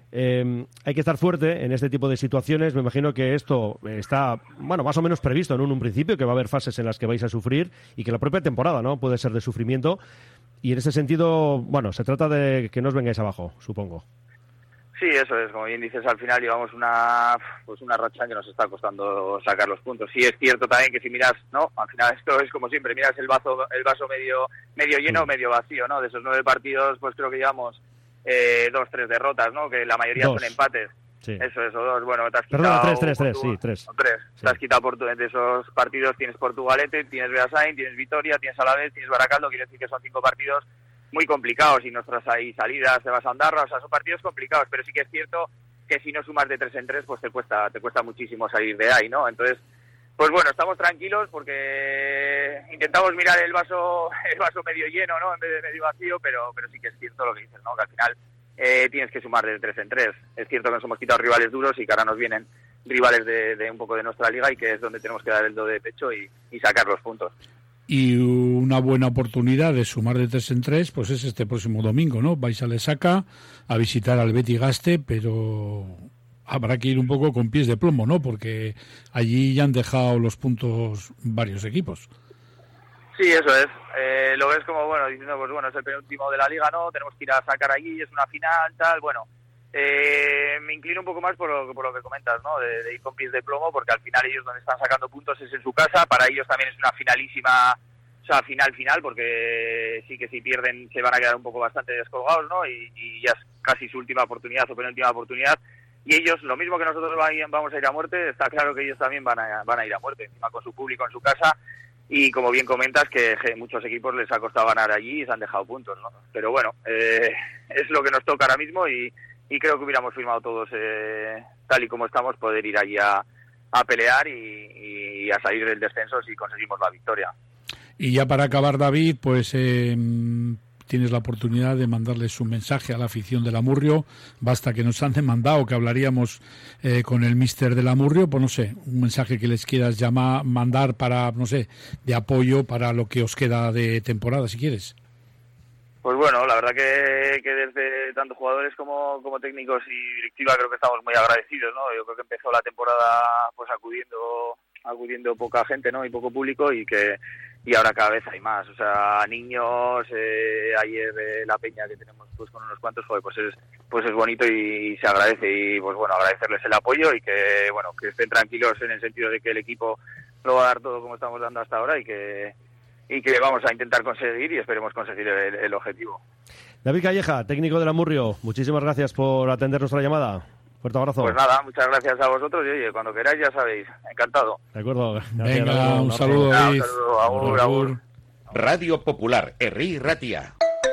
Hay que estar fuerte en este tipo de situaciones. Me imagino que esto está, bueno, más o menos previsto en un principio, que va a haber fases en las que vais a sufrir y que la propia temporada, ¿no?, puede ser de sufrimiento, y en ese sentido, bueno, se trata de que no os vengáis abajo, supongo. Sí, eso es, como bien dices, al final llevamos una racha que nos está costando sacar los puntos. Sí, es cierto también que si miras, ¿no?, al final esto es como siempre, miras el vaso medio lleno o medio vacío, ¿no? De esos 9 partidos, pues creo que llevamos 2-3 derrotas, ¿no?, que la mayoría son empates. Sí. Eso, 2. Bueno, te has quitado... Perdona, 3. Sí. Te has quitado de esos partidos, tienes Portugalete, tienes Beasain, tienes Vitoria, tienes Alavés, tienes Baracaldo, quiere decir que son 5 partidos muy complicados, y nuestras ahí salidas, te vas a Ondarroa, o sea, son partidos complicados, pero sí que es cierto que si no sumas de 3 en 3, pues te cuesta muchísimo salir de ahí, ¿no? Entonces, pues bueno, estamos tranquilos porque intentamos mirar el vaso medio lleno, ¿no?, en vez de medio vacío, pero sí que es cierto lo que dices, ¿no?, que al final tienes que sumar de 3 en 3. Es cierto que nos hemos quitado rivales duros y que ahora nos vienen rivales de un poco de nuestra liga, y que es donde tenemos que dar el do de pecho y sacar los puntos. Y una buena oportunidad de sumar de 3 en 3, pues es este próximo domingo, ¿no? Vais a Lesaca a visitar al Beti Gaste, pero habrá que ir un poco con pies de plomo, ¿no?, porque allí ya han dejado los puntos varios equipos. Sí, eso es. Lo ves como, bueno, diciendo, pues bueno, es el penúltimo de la liga, ¿no? Tenemos que ir a sacar allí, es una final, tal, bueno. Me inclino un poco más por lo que comentas, ¿no?, de ir con pies de plomo, porque al final ellos donde están sacando puntos es en su casa. Para ellos también es una finalísima, o sea, final, porque sí que si pierden se van a quedar un poco bastante descolgados, ¿no?, y ya es casi su última oportunidad o penúltima oportunidad. Y ellos, lo mismo que nosotros vamos a ir a muerte, está claro que ellos también van a ir a muerte, encima con su público en su casa. Y como bien comentas, que muchos equipos les ha costado ganar allí y se han dejado puntos, ¿no? Pero bueno, es lo que nos toca ahora mismo, y creo que hubiéramos firmado todos, tal y como estamos, poder ir allí a pelear y a salir del descenso si conseguimos la victoria. Y ya para acabar, David, pues tienes la oportunidad de mandarles un mensaje a la afición del Amurrio. Basta que nos han demandado que hablaríamos con el míster del Amurrio, pues no sé, un mensaje que les quieras mandar para, no sé, de apoyo para lo que os queda de temporada, si quieres. Pues bueno, la verdad que desde tanto jugadores como técnicos y directiva creo que estamos muy agradecidos, ¿no? Yo creo que empezó la temporada pues acudiendo poca gente, ¿no?, y poco público, y ahora cada vez hay más, o sea, niños, ayer la peña que tenemos pues con unos cuantos, pues es bonito y se agradece, y pues bueno, agradecerles el apoyo, y que bueno, que estén tranquilos en el sentido de que el equipo lo va a dar todo como estamos dando hasta ahora, y que vamos a intentar conseguir, y esperemos conseguir el objetivo. David Calleja, técnico del Amurrio, muchísimas gracias por atender nuestra llamada. Fuerte abrazo. Pues nada, muchas gracias a vosotros, y oye, cuando queráis ya sabéis, encantado. De acuerdo. Gracias. Venga, un saludo, David. Un saludo, agur. Radio Popular, Herri Ratia.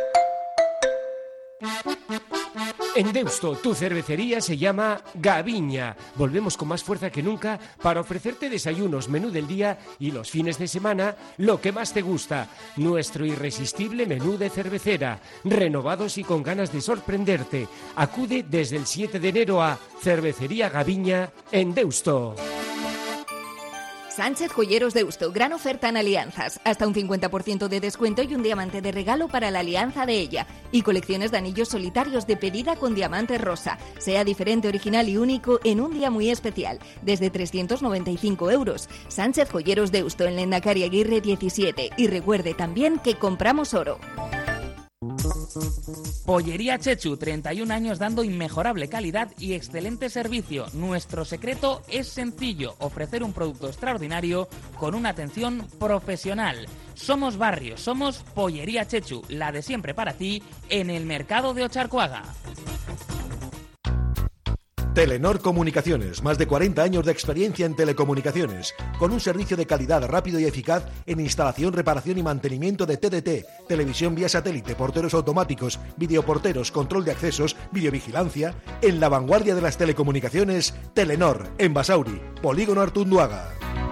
En Deusto, tu cervecería se llama Gaviña. Volvemos con más fuerza que nunca para ofrecerte desayunos, menú del día y los fines de semana, lo que más te gusta. Nuestro irresistible menú de cervecera, renovados y con ganas de sorprenderte. Acude desde el 7 de enero a Cervecería Gaviña en Deusto. Sánchez Joyeros Deusto, gran oferta en alianzas, hasta un 50% de descuento y un diamante de regalo para la alianza de ella. Y colecciones de anillos solitarios de pedida con diamante rosa. Sea diferente, original y único en un día muy especial, desde 395 €. Sánchez Joyeros Deusto en Lendakari Aguirre 17. Y recuerde también que compramos oro. Pollería Chechu, 31 años dando inmejorable calidad y excelente servicio. Nuestro secreto es sencillo, ofrecer un producto extraordinario con una atención profesional. Somos barrio, somos Pollería Chechu, la de siempre para ti, en el mercado de Ocharcoaga. Telenor Comunicaciones, más de 40 años de experiencia en telecomunicaciones, con un servicio de calidad rápido y eficaz en instalación, reparación y mantenimiento de TDT, televisión vía satélite, porteros automáticos, videoporteros, control de accesos, videovigilancia, en la vanguardia de las telecomunicaciones, Telenor, en Basauri, Polígono Artunduaga.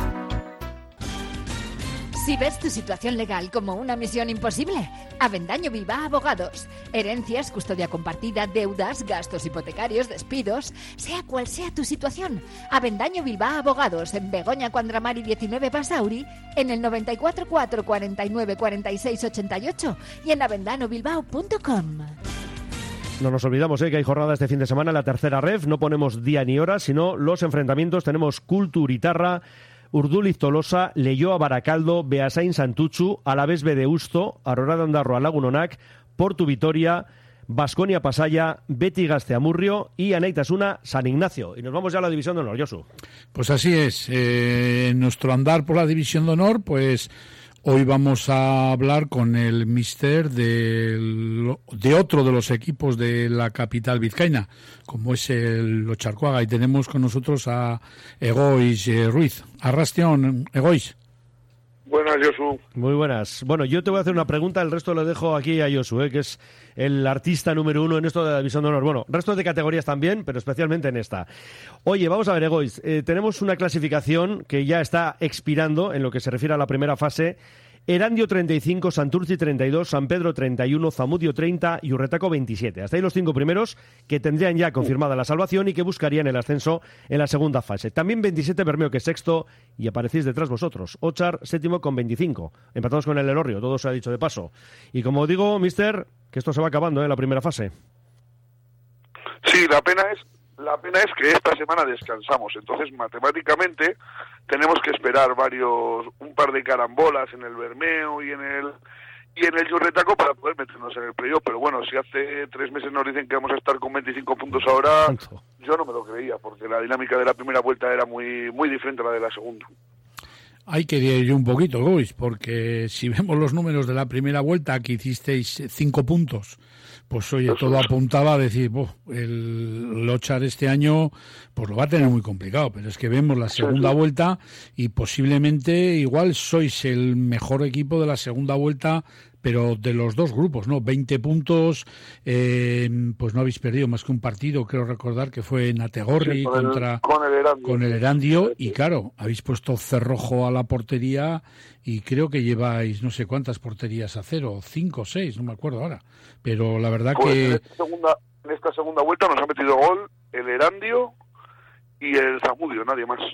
Si ves tu situación legal como una misión imposible, Avendaño Bilbao Abogados. Herencias, custodia compartida, deudas, gastos hipotecarios, despidos, sea cual sea tu situación. Avendaño Bilbao Abogados, en Begoña Cuandramari 19 Basauri, en el 94 4 49 46 88 y en avendanobilbao.com. No nos olvidamos que hay jornada este fin de semana, la tercera ref. No ponemos día ni hora, sino los enfrentamientos. Tenemos Kulturitarra, Urduliz Tolosa, Leioa Barakaldo, Beasain Santutxu, Alavés Bedeusto, Arora de Ondarroa Lagunonak, Portu Vitoria, Baskonia Pasaia, Beti Gazteamurrio y Anaitasuna San Ignacio. Y nos vamos ya a la División de Honor, Josu. Pues así es. En nuestro andar por la División de Honor, pues hoy vamos a hablar con el míster de otro de los equipos de la capital vizcaína, como es el Ocharcoaga, y tenemos con nosotros a Egois Ruiz. Arrastión, Egois. Buenas, Josu. Muy buenas. Bueno, yo te voy a hacer una pregunta, el resto lo dejo aquí a Josu, que es el artista número 1 en esto de la División de Honor. Bueno, resto de categorías también, pero especialmente en esta. Oye, vamos a ver, Egois, tenemos una clasificación que ya está expirando en lo que se refiere a la primera fase. Erandio 35, Santurci 32, San Pedro 31, Zamudio 30 y Urretaco 27. Hasta ahí los 5 primeros que tendrían ya confirmada la salvación y que buscarían el ascenso en la segunda fase. También 27 Bermeo, que es sexto, y aparecéis detrás vosotros. Ochar, séptimo con 25. Empatados con el Elorrio, todo se ha dicho de paso. Y como digo, mister, que esto se va acabando en la primera fase. Sí, la pena es que esta semana descansamos, entonces matemáticamente tenemos que esperar un par de carambolas en el Bermeo y en el Yurretaco para poder meternos en el playoff. Pero bueno, si hace 3 meses nos dicen que vamos a estar con 25 puntos ahora, yo no me lo creía, porque la dinámica de la primera vuelta era muy, muy diferente a la de la segunda. Ahí quería ir yo un poquito, Luis, porque si vemos los números de la primera vuelta, que hicisteis 5 puntos, pues oye, todo apuntaba a decir, el Ochar este año pues lo va a tener muy complicado, pero es que vemos la segunda vuelta y posiblemente igual sois el mejor equipo de la segunda vuelta, pero de los dos grupos, ¿no? 20 puntos, pues no habéis perdido más que un partido, creo recordar que fue en Ategorri con el Erandio, y claro, habéis puesto cerrojo a la portería y creo que lleváis no sé cuántas porterías a cero, 5 o 6, no me acuerdo ahora, pero la verdad pues que... En esta segunda vuelta nos ha metido gol el Erandio y el Zamudio, nadie más.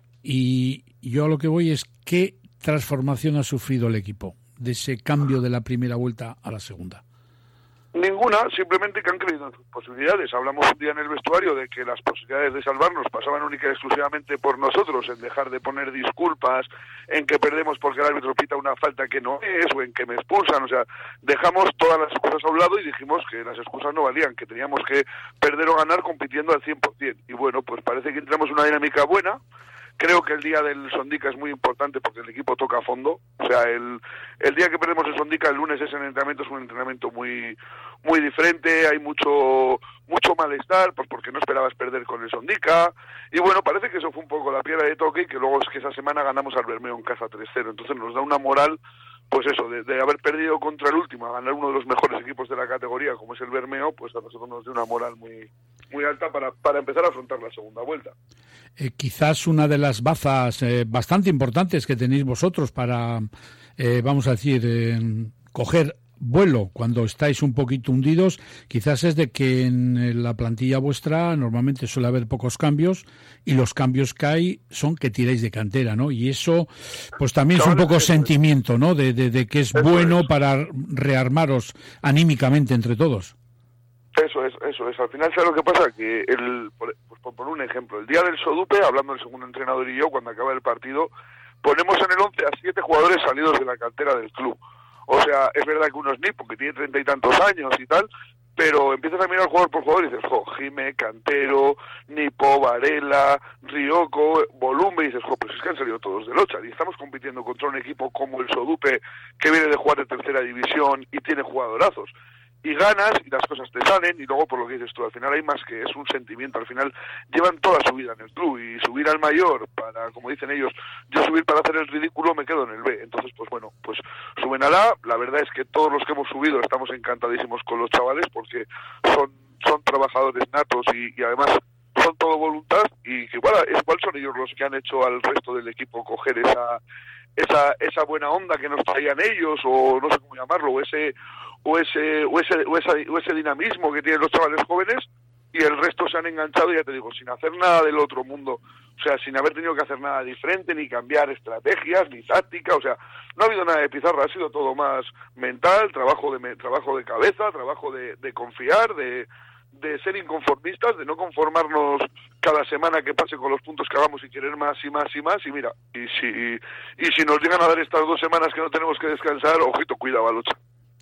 Y yo a lo que voy es, ¿qué transformación ha sufrido el equipo de ese cambio de la primera vuelta a la segunda? Ninguna, simplemente que han creído en sus posibilidades. Hablamos un día en el vestuario de que las posibilidades de salvarnos pasaban única y exclusivamente por nosotros, en dejar de poner disculpas, en que perdemos porque el árbitro pita una falta que no es, o en que me expulsan. O sea, dejamos todas las excusas a un lado y dijimos que las excusas no valían, que teníamos que perder o ganar compitiendo al 100%. Y bueno, pues parece que entramos en una dinámica buena. Creo que el día del Sondica es muy importante porque el equipo toca a fondo. O sea, el día que perdemos el Sondica, el lunes ese entrenamiento es un entrenamiento muy muy diferente. Hay mucho malestar, pues porque no esperabas perder con el Sondica. Y bueno, parece que eso fue un poco la piedra de toque y que luego es que esa semana ganamos al Bermeo en casa 3-0. Entonces nos da una moral, pues eso, de haber perdido contra el último, a ganar uno de los mejores equipos de la categoría, como es el Bermeo, pues a nosotros nos da una moral muy muy alta para empezar a afrontar la segunda vuelta. Quizás una de las bazas bastante importantes que tenéis vosotros para, vamos a decir, coger vuelo cuando estáis un poquito hundidos, quizás es de que en la plantilla vuestra normalmente suele haber pocos cambios y los cambios que hay son que tiráis de cantera, ¿no? Y eso pues también es un poco sentimiento, ¿no? De que es bueno para rearmaros anímicamente entre todos. Eso es. Al final, ¿sabes lo que pasa? Que, por poner un ejemplo, el día del Sodupe, hablando el segundo entrenador y yo, cuando acaba el partido, ponemos en el 11 a 7 jugadores salidos de la cantera del club. O sea, es verdad que uno es Nipo, que tiene 30 y tantos años y tal, pero empiezas a mirar jugador por jugador y dices, Jime, Cantero, Nipo, Varela, Ryoko, Volume, y dices, pues es que han salido todos del Ochar, y estamos compitiendo contra un equipo como el Sodupe, que viene de jugar de tercera división y tiene jugadorazos. Y ganas y las cosas te salen, y luego por lo que dices tú, al final hay más que es un sentimiento, al final llevan toda su vida en el club, y subir al mayor para, como dicen ellos, yo subir para hacer el ridículo me quedo en el B. Entonces pues bueno, pues suben a la verdad es que todos los que hemos subido estamos encantadísimos con los chavales porque son trabajadores natos y además son todo voluntad, y que igual son ellos los que han hecho al resto del equipo coger esa buena onda que nos traían ellos, o no sé cómo llamarlo, o ese dinamismo que tienen los chavales jóvenes, y el resto se han enganchado, ya te digo, sin hacer nada del otro mundo, o sea, sin haber tenido que hacer nada diferente, ni cambiar estrategias, ni táctica, o sea, no ha habido nada de pizarra, ha sido todo más mental, trabajo de cabeza, trabajo de confiar, de ser inconformistas, de no conformarnos cada semana que pase con los puntos que hagamos y querer más y más y más, y mira, y si nos llegan a dar estas 2 semanas que no tenemos que descansar, ojito, cuidado, Balocha.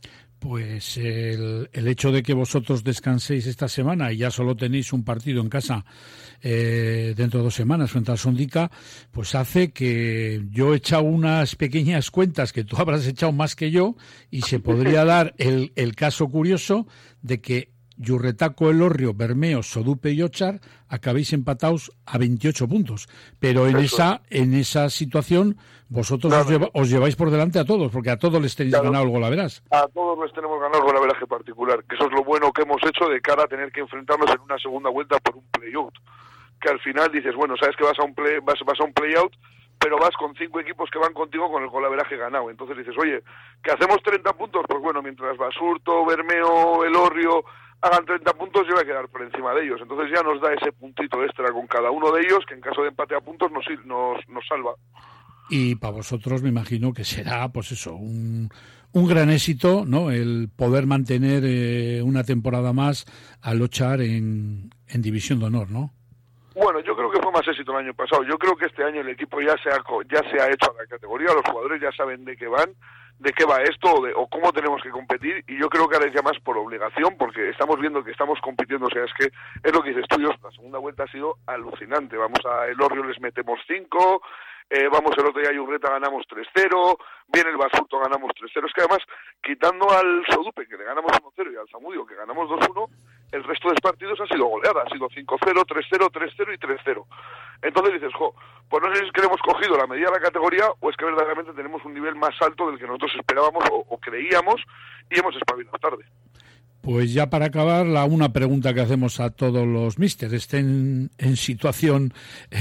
Pues el hecho de que vosotros descanséis esta semana y ya solo tenéis un partido en casa dentro de 2 semanas frente al Sondica, pues hace que yo he echado unas pequeñas cuentas que tú habrás echado más que yo, y se podría dar el caso curioso de que Yurretaco, Elorrio, Bermeo, Sodupe y Ochar acabéis empatados a 28 puntos. Pero en esa situación vosotros os lleváis por delante a todos, porque a todos les tenéis ganado el golaveras. A todos les tenemos ganado el golaveraje particular, que eso es lo bueno que hemos hecho de cara a tener que enfrentarnos en una segunda vuelta por un play-out. Que al final dices, bueno, sabes que vas a un play-out, pero vas con 5 equipos que van contigo con el golaveraje ganado. Entonces dices, oye, ¿que hacemos 30 puntos? Pues bueno, mientras Basurto, Bermeo, Elorrio hagan 30 puntos, yo voy a quedar por encima de ellos. Entonces ya nos da ese puntito extra con cada uno de ellos, que en caso de empate a puntos nos salva. Y para vosotros me imagino que será, pues eso, un gran éxito, ¿no? El poder mantener una temporada más al Ochar en División de Honor, ¿no? Bueno, yo creo que fue más éxito el año pasado. Yo creo que este año el equipo ya se ha hecho a la categoría, los jugadores ya saben de qué van, de qué va esto o cómo tenemos que competir, y yo creo que ahora es ya más por obligación, porque estamos viendo que estamos compitiendo. O sea, es que es lo que dices tú, la segunda vuelta ha sido alucinante. Vamos a Elorrio, les metemos 5, vamos el otro día a Yurreta, ganamos 3-0, viene el Basurto, ganamos 3-0. Es que además, quitando al Sodupe, que le ganamos 1-0, y al Zamudio, que ganamos 2-1, el resto de partidos ha sido goleada, ha sido 5-0, 3-0, 3-0 y 3-0. Entonces dices, pues no sé si es que le hemos cogido la medida de la categoría, o es que verdaderamente tenemos un nivel más alto del que nosotros esperábamos o creíamos, y hemos espabilado tarde. Pues ya para acabar, una pregunta que hacemos a todos los místers, estén en situación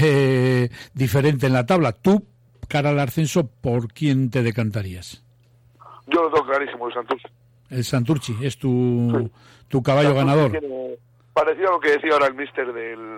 diferente en la tabla. Tú, cara al ascenso, ¿por quién te decantarías? Yo lo tengo clarísimo, el Santurchi. El Santurchi es tu caballo ganador. Parecía lo que decía ahora el míster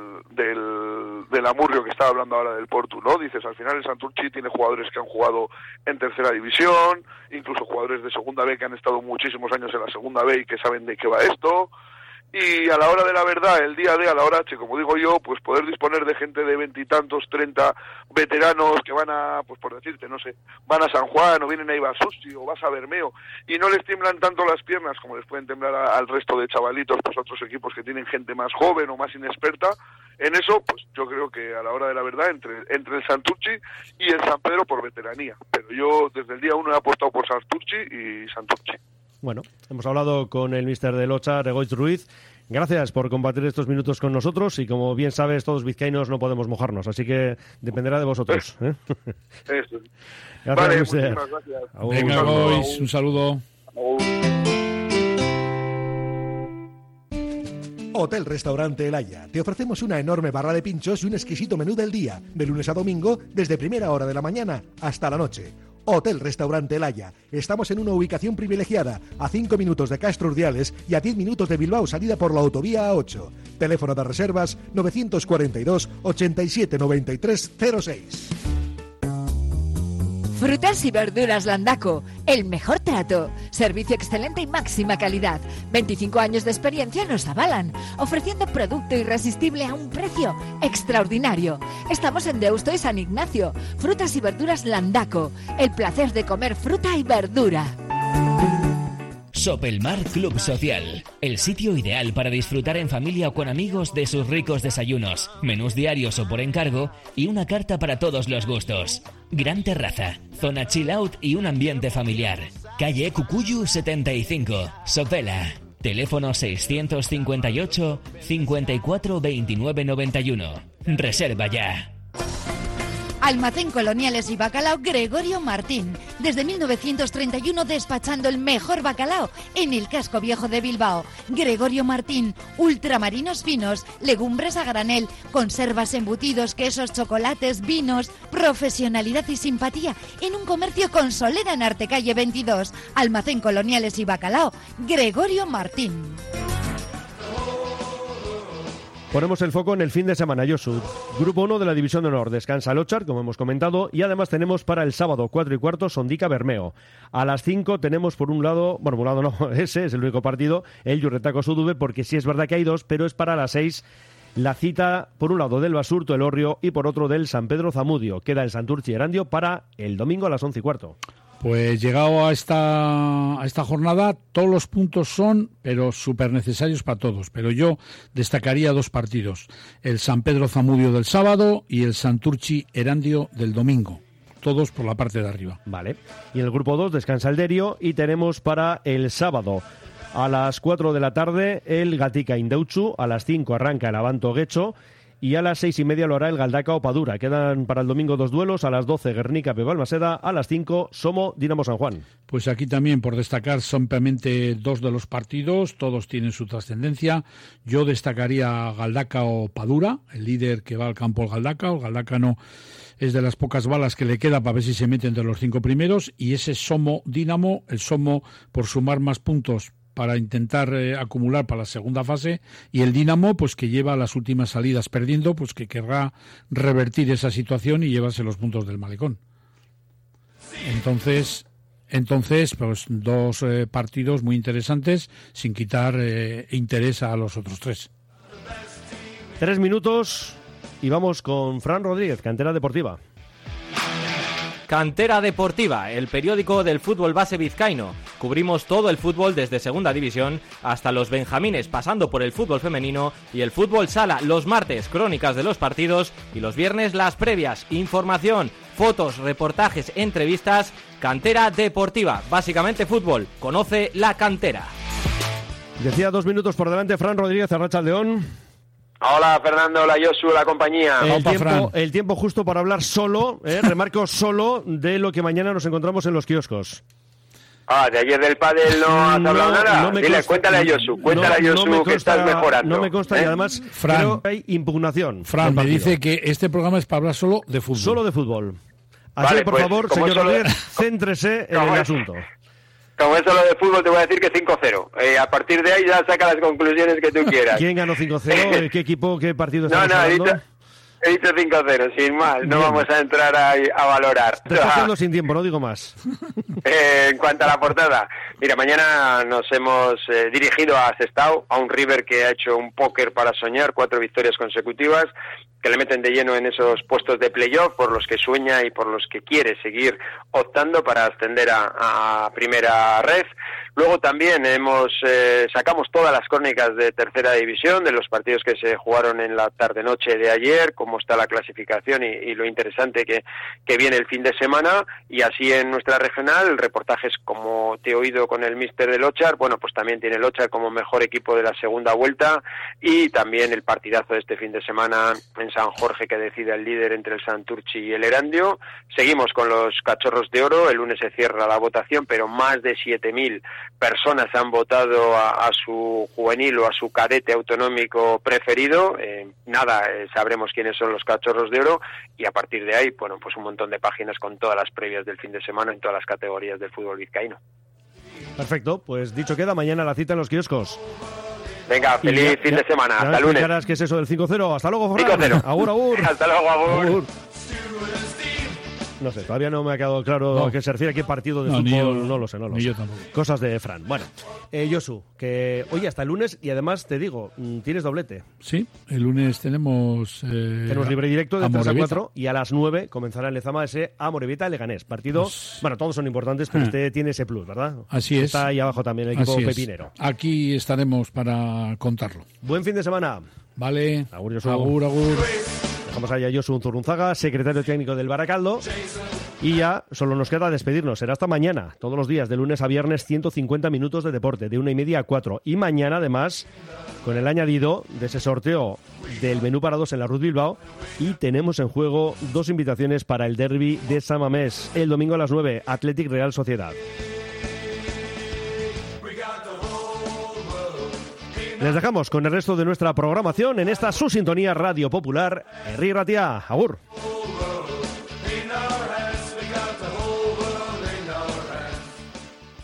del Amurrio, que estaba hablando ahora del Portu, ¿no? Dices, al final el Santurchi tiene jugadores que han jugado en tercera división, incluso jugadores de segunda B que han estado muchísimos años en la segunda B y que saben de qué va esto. Y a la hora de la verdad, el día de, a la hora H, como digo yo, pues poder disponer de gente de 20 y tantos, 30 veteranos que van a, pues por decirte, no sé, van a San Juan o vienen a Ibasusti o vas a Bermeo, y no les tiemblan tanto las piernas como les pueden temblar al resto de chavalitos, pues otros equipos que tienen gente más joven o más inexperta. En eso, pues yo creo que a la hora de la verdad, entre el Santurchi y el San Pedro por veteranía. Pero yo desde el día 1 he apostado por Santurchi y Santurchi. Bueno, hemos hablado con el míster del Ochar, Egoitz Ruiz. Gracias por compartir estos minutos con nosotros, y como bien sabes, todos vizcaínos no podemos mojarnos, así que dependerá de vosotros. Eso. Gracias, vale, míster. muchísimas gracias. Venga, Gois, un saludo. Hotel Restaurante El Haya. Te ofrecemos una enorme barra de pinchos y un exquisito menú del día, de lunes a domingo, desde primera hora de la mañana hasta la noche. Hotel Restaurante El Haya. Estamos en una ubicación privilegiada, a 5 minutos de Castro Urdiales y a 10 minutos de Bilbao, salida por la autovía A8. Teléfono de reservas 942 87 93 06. Frutas y verduras Landaco, el mejor trato, servicio excelente y máxima calidad. 25 años de experiencia nos avalan, ofreciendo producto irresistible a un precio extraordinario. Estamos en Deusto y San Ignacio. Frutas y verduras Landaco, el placer de comer fruta y verdura. Sopelmar Club Social, el sitio ideal para disfrutar en familia o con amigos de sus ricos desayunos, menús diarios o por encargo y una carta para todos los gustos. Gran terraza, zona chill out y un ambiente familiar. Calle Cucuyu 75, Sopela. Teléfono 658 54 29 91. Reserva ya. Almacén Coloniales y Bacalao Gregorio Martín. Desde 1931 despachando el mejor bacalao en el casco viejo de Bilbao. Gregorio Martín, ultramarinos finos, legumbres a granel, conservas, embutidos, quesos, chocolates, vinos, profesionalidad y simpatía en un comercio con solera en Artecalle 22. Almacén Coloniales y Bacalao Gregorio Martín. Ponemos el foco en el fin de semana, Josu. Grupo 1 de la División de Honor. Descansa el Ochar, como hemos comentado, y además tenemos para el sábado 4:15 Sondica Bermeo. A las 5 tenemos por un lado, bueno, por un lado no, ese es el único partido, el Yurretaco Sudube, porque sí es verdad que hay dos, pero es para las 6 la cita, por un lado del Basurto El Orrio y por otro del San Pedro Zamudio. Queda el Santurtzi Erandio para el domingo a las 11:15. Pues llegado a esta jornada, todos los puntos son, pero súper necesarios para todos. Pero yo destacaría dos partidos, el San Pedro Zamudio del sábado y el Santurtzi Erandio del domingo. Todos por la parte de arriba. Vale. Y en el grupo 2 descansa el Derio y tenemos para el sábado a las 4 de la tarde el Gatica Indeutxu, a las 5 arranca el Abanto Guecho y a las 6:30 lo hará el Galdaka Opadura. Quedan para el domingo dos duelos, a las 12 Guernica Balmaseda, a las 5 Somo Dinamo San Juan. Pues aquí también por destacar simplemente dos de los partidos, todos tienen su trascendencia. Yo destacaría Galdaka Opadura, el líder que va al campo el Galdaka no es de las pocas balas que le queda para ver si se mete entre los 5 primeros, y ese Somo Dinamo, el Somo por sumar más puntos para intentar acumular para la segunda fase, y el Dinamo pues que lleva las últimas salidas perdiendo, pues que querrá revertir esa situación y llevarse los puntos del malecón. Entonces pues dos partidos muy interesantes sin quitar interés a los otros tres. 3 minutos y vamos con Fran Rodríguez, Cantera Deportiva. Cantera Deportiva, el periódico del fútbol base vizcaíno. Cubrimos todo el fútbol desde segunda división hasta los benjamines, pasando por el fútbol femenino y el fútbol sala. Los martes, crónicas de los partidos y los viernes, las previas. Información, fotos, reportajes, entrevistas. Cantera Deportiva, básicamente fútbol. Conoce la cantera. Decía 2 minutos por delante Fran Rodríguez, Arratsaldeón. Hola Fernando, hola Josu, la compañía. El tiempo justo para hablar solo, remarco solo, de lo que mañana nos encontramos en los kioscos. De ayer del pádel no has hablado nada. Dile, cuéntale a Josu, que estás mejorando. No me consta y además creo que hay impugnación. Fran me dice que este programa es para hablar solo de fútbol. Solo de fútbol. Así vale, que, por pues, favor, señor Rodríguez, céntrese en el asunto. Como es solo de fútbol, te voy a decir que 5-0. A partir de ahí ya saca las conclusiones que tú quieras. ¿Quién ganó 5-0? ¿Qué equipo, qué partido está hablando? He dicho 5-0, sin más. Bien. No vamos a entrar a valorar. Te estás quedando sin tiempo, no digo más. En cuanto a la portada, mira, mañana nos hemos dirigido a Sestao, a un River que ha hecho un póker para soñar, 4 victorias consecutivas, que le meten de lleno en esos puestos de playoff por los que sueña y por los que quiere seguir optando para ascender a primera red. Luego también sacamos todas las crónicas de tercera división, de los partidos que se jugaron en la tarde-noche de ayer, cómo está la clasificación y lo interesante que viene el fin de semana, y así en nuestra regional, reportajes como te he oído con el míster del Ochar, bueno, pues también tiene el Ochar como mejor equipo de la segunda vuelta, y también el partidazo de este fin de semana en San Jorge que decide el líder entre el Santurtzi y el Erandio. Seguimos con los Cachorros de Oro, el lunes se cierra la votación, pero más de 7.000 personas han votado a su juvenil o a su cadete autonómico preferido. Sabremos quiénes son los Cachorros de Oro, y a partir de ahí, bueno, pues un montón de páginas con todas las previas del fin de semana en todas las categorías del fútbol vizcaíno. Perfecto, pues dicho queda, mañana la cita en los kioscos. Venga, feliz fin de semana, hasta lunes. ¿Qué es eso del 5-0? Hasta luego, Ferran. 5-0. Agur, agur. Hasta luego, agur. No sé, todavía no me ha quedado claro a qué se refiere, a qué partido de fútbol, no lo sé. Yo tampoco. Cosas de Fran. Bueno, Josu, que hoy hasta el lunes, y además te digo, tienes doblete. Sí, el lunes tenemos libre directo de 3 a 4, y a las 9 comenzará en Lezama ese Amorebieta-Leganés. Partido, bueno, todos son importantes, pero este tiene ese plus, ¿verdad? Así es. Está ahí abajo también el equipo pepinero. Aquí estaremos para contarlo. Buen fin de semana. Vale. Agur, Josu. Agur. Dejamos ahí a Josu Zurrunzaga, secretario técnico del Baracaldo. Y ya solo nos queda despedirnos. Será hasta mañana, todos los días, de lunes a viernes, 150 minutos de deporte, de 1:30 a 4. Y mañana, además, con el añadido de ese sorteo del menú para dos en la Ruth Bilbao. Y tenemos en juego 2 invitaciones para el derbi de San Mamés. El domingo a las 9, Athletic Real Sociedad. Les dejamos con el resto de nuestra programación en esta su sintonía Radio Popular, Herri Ratia. Agur.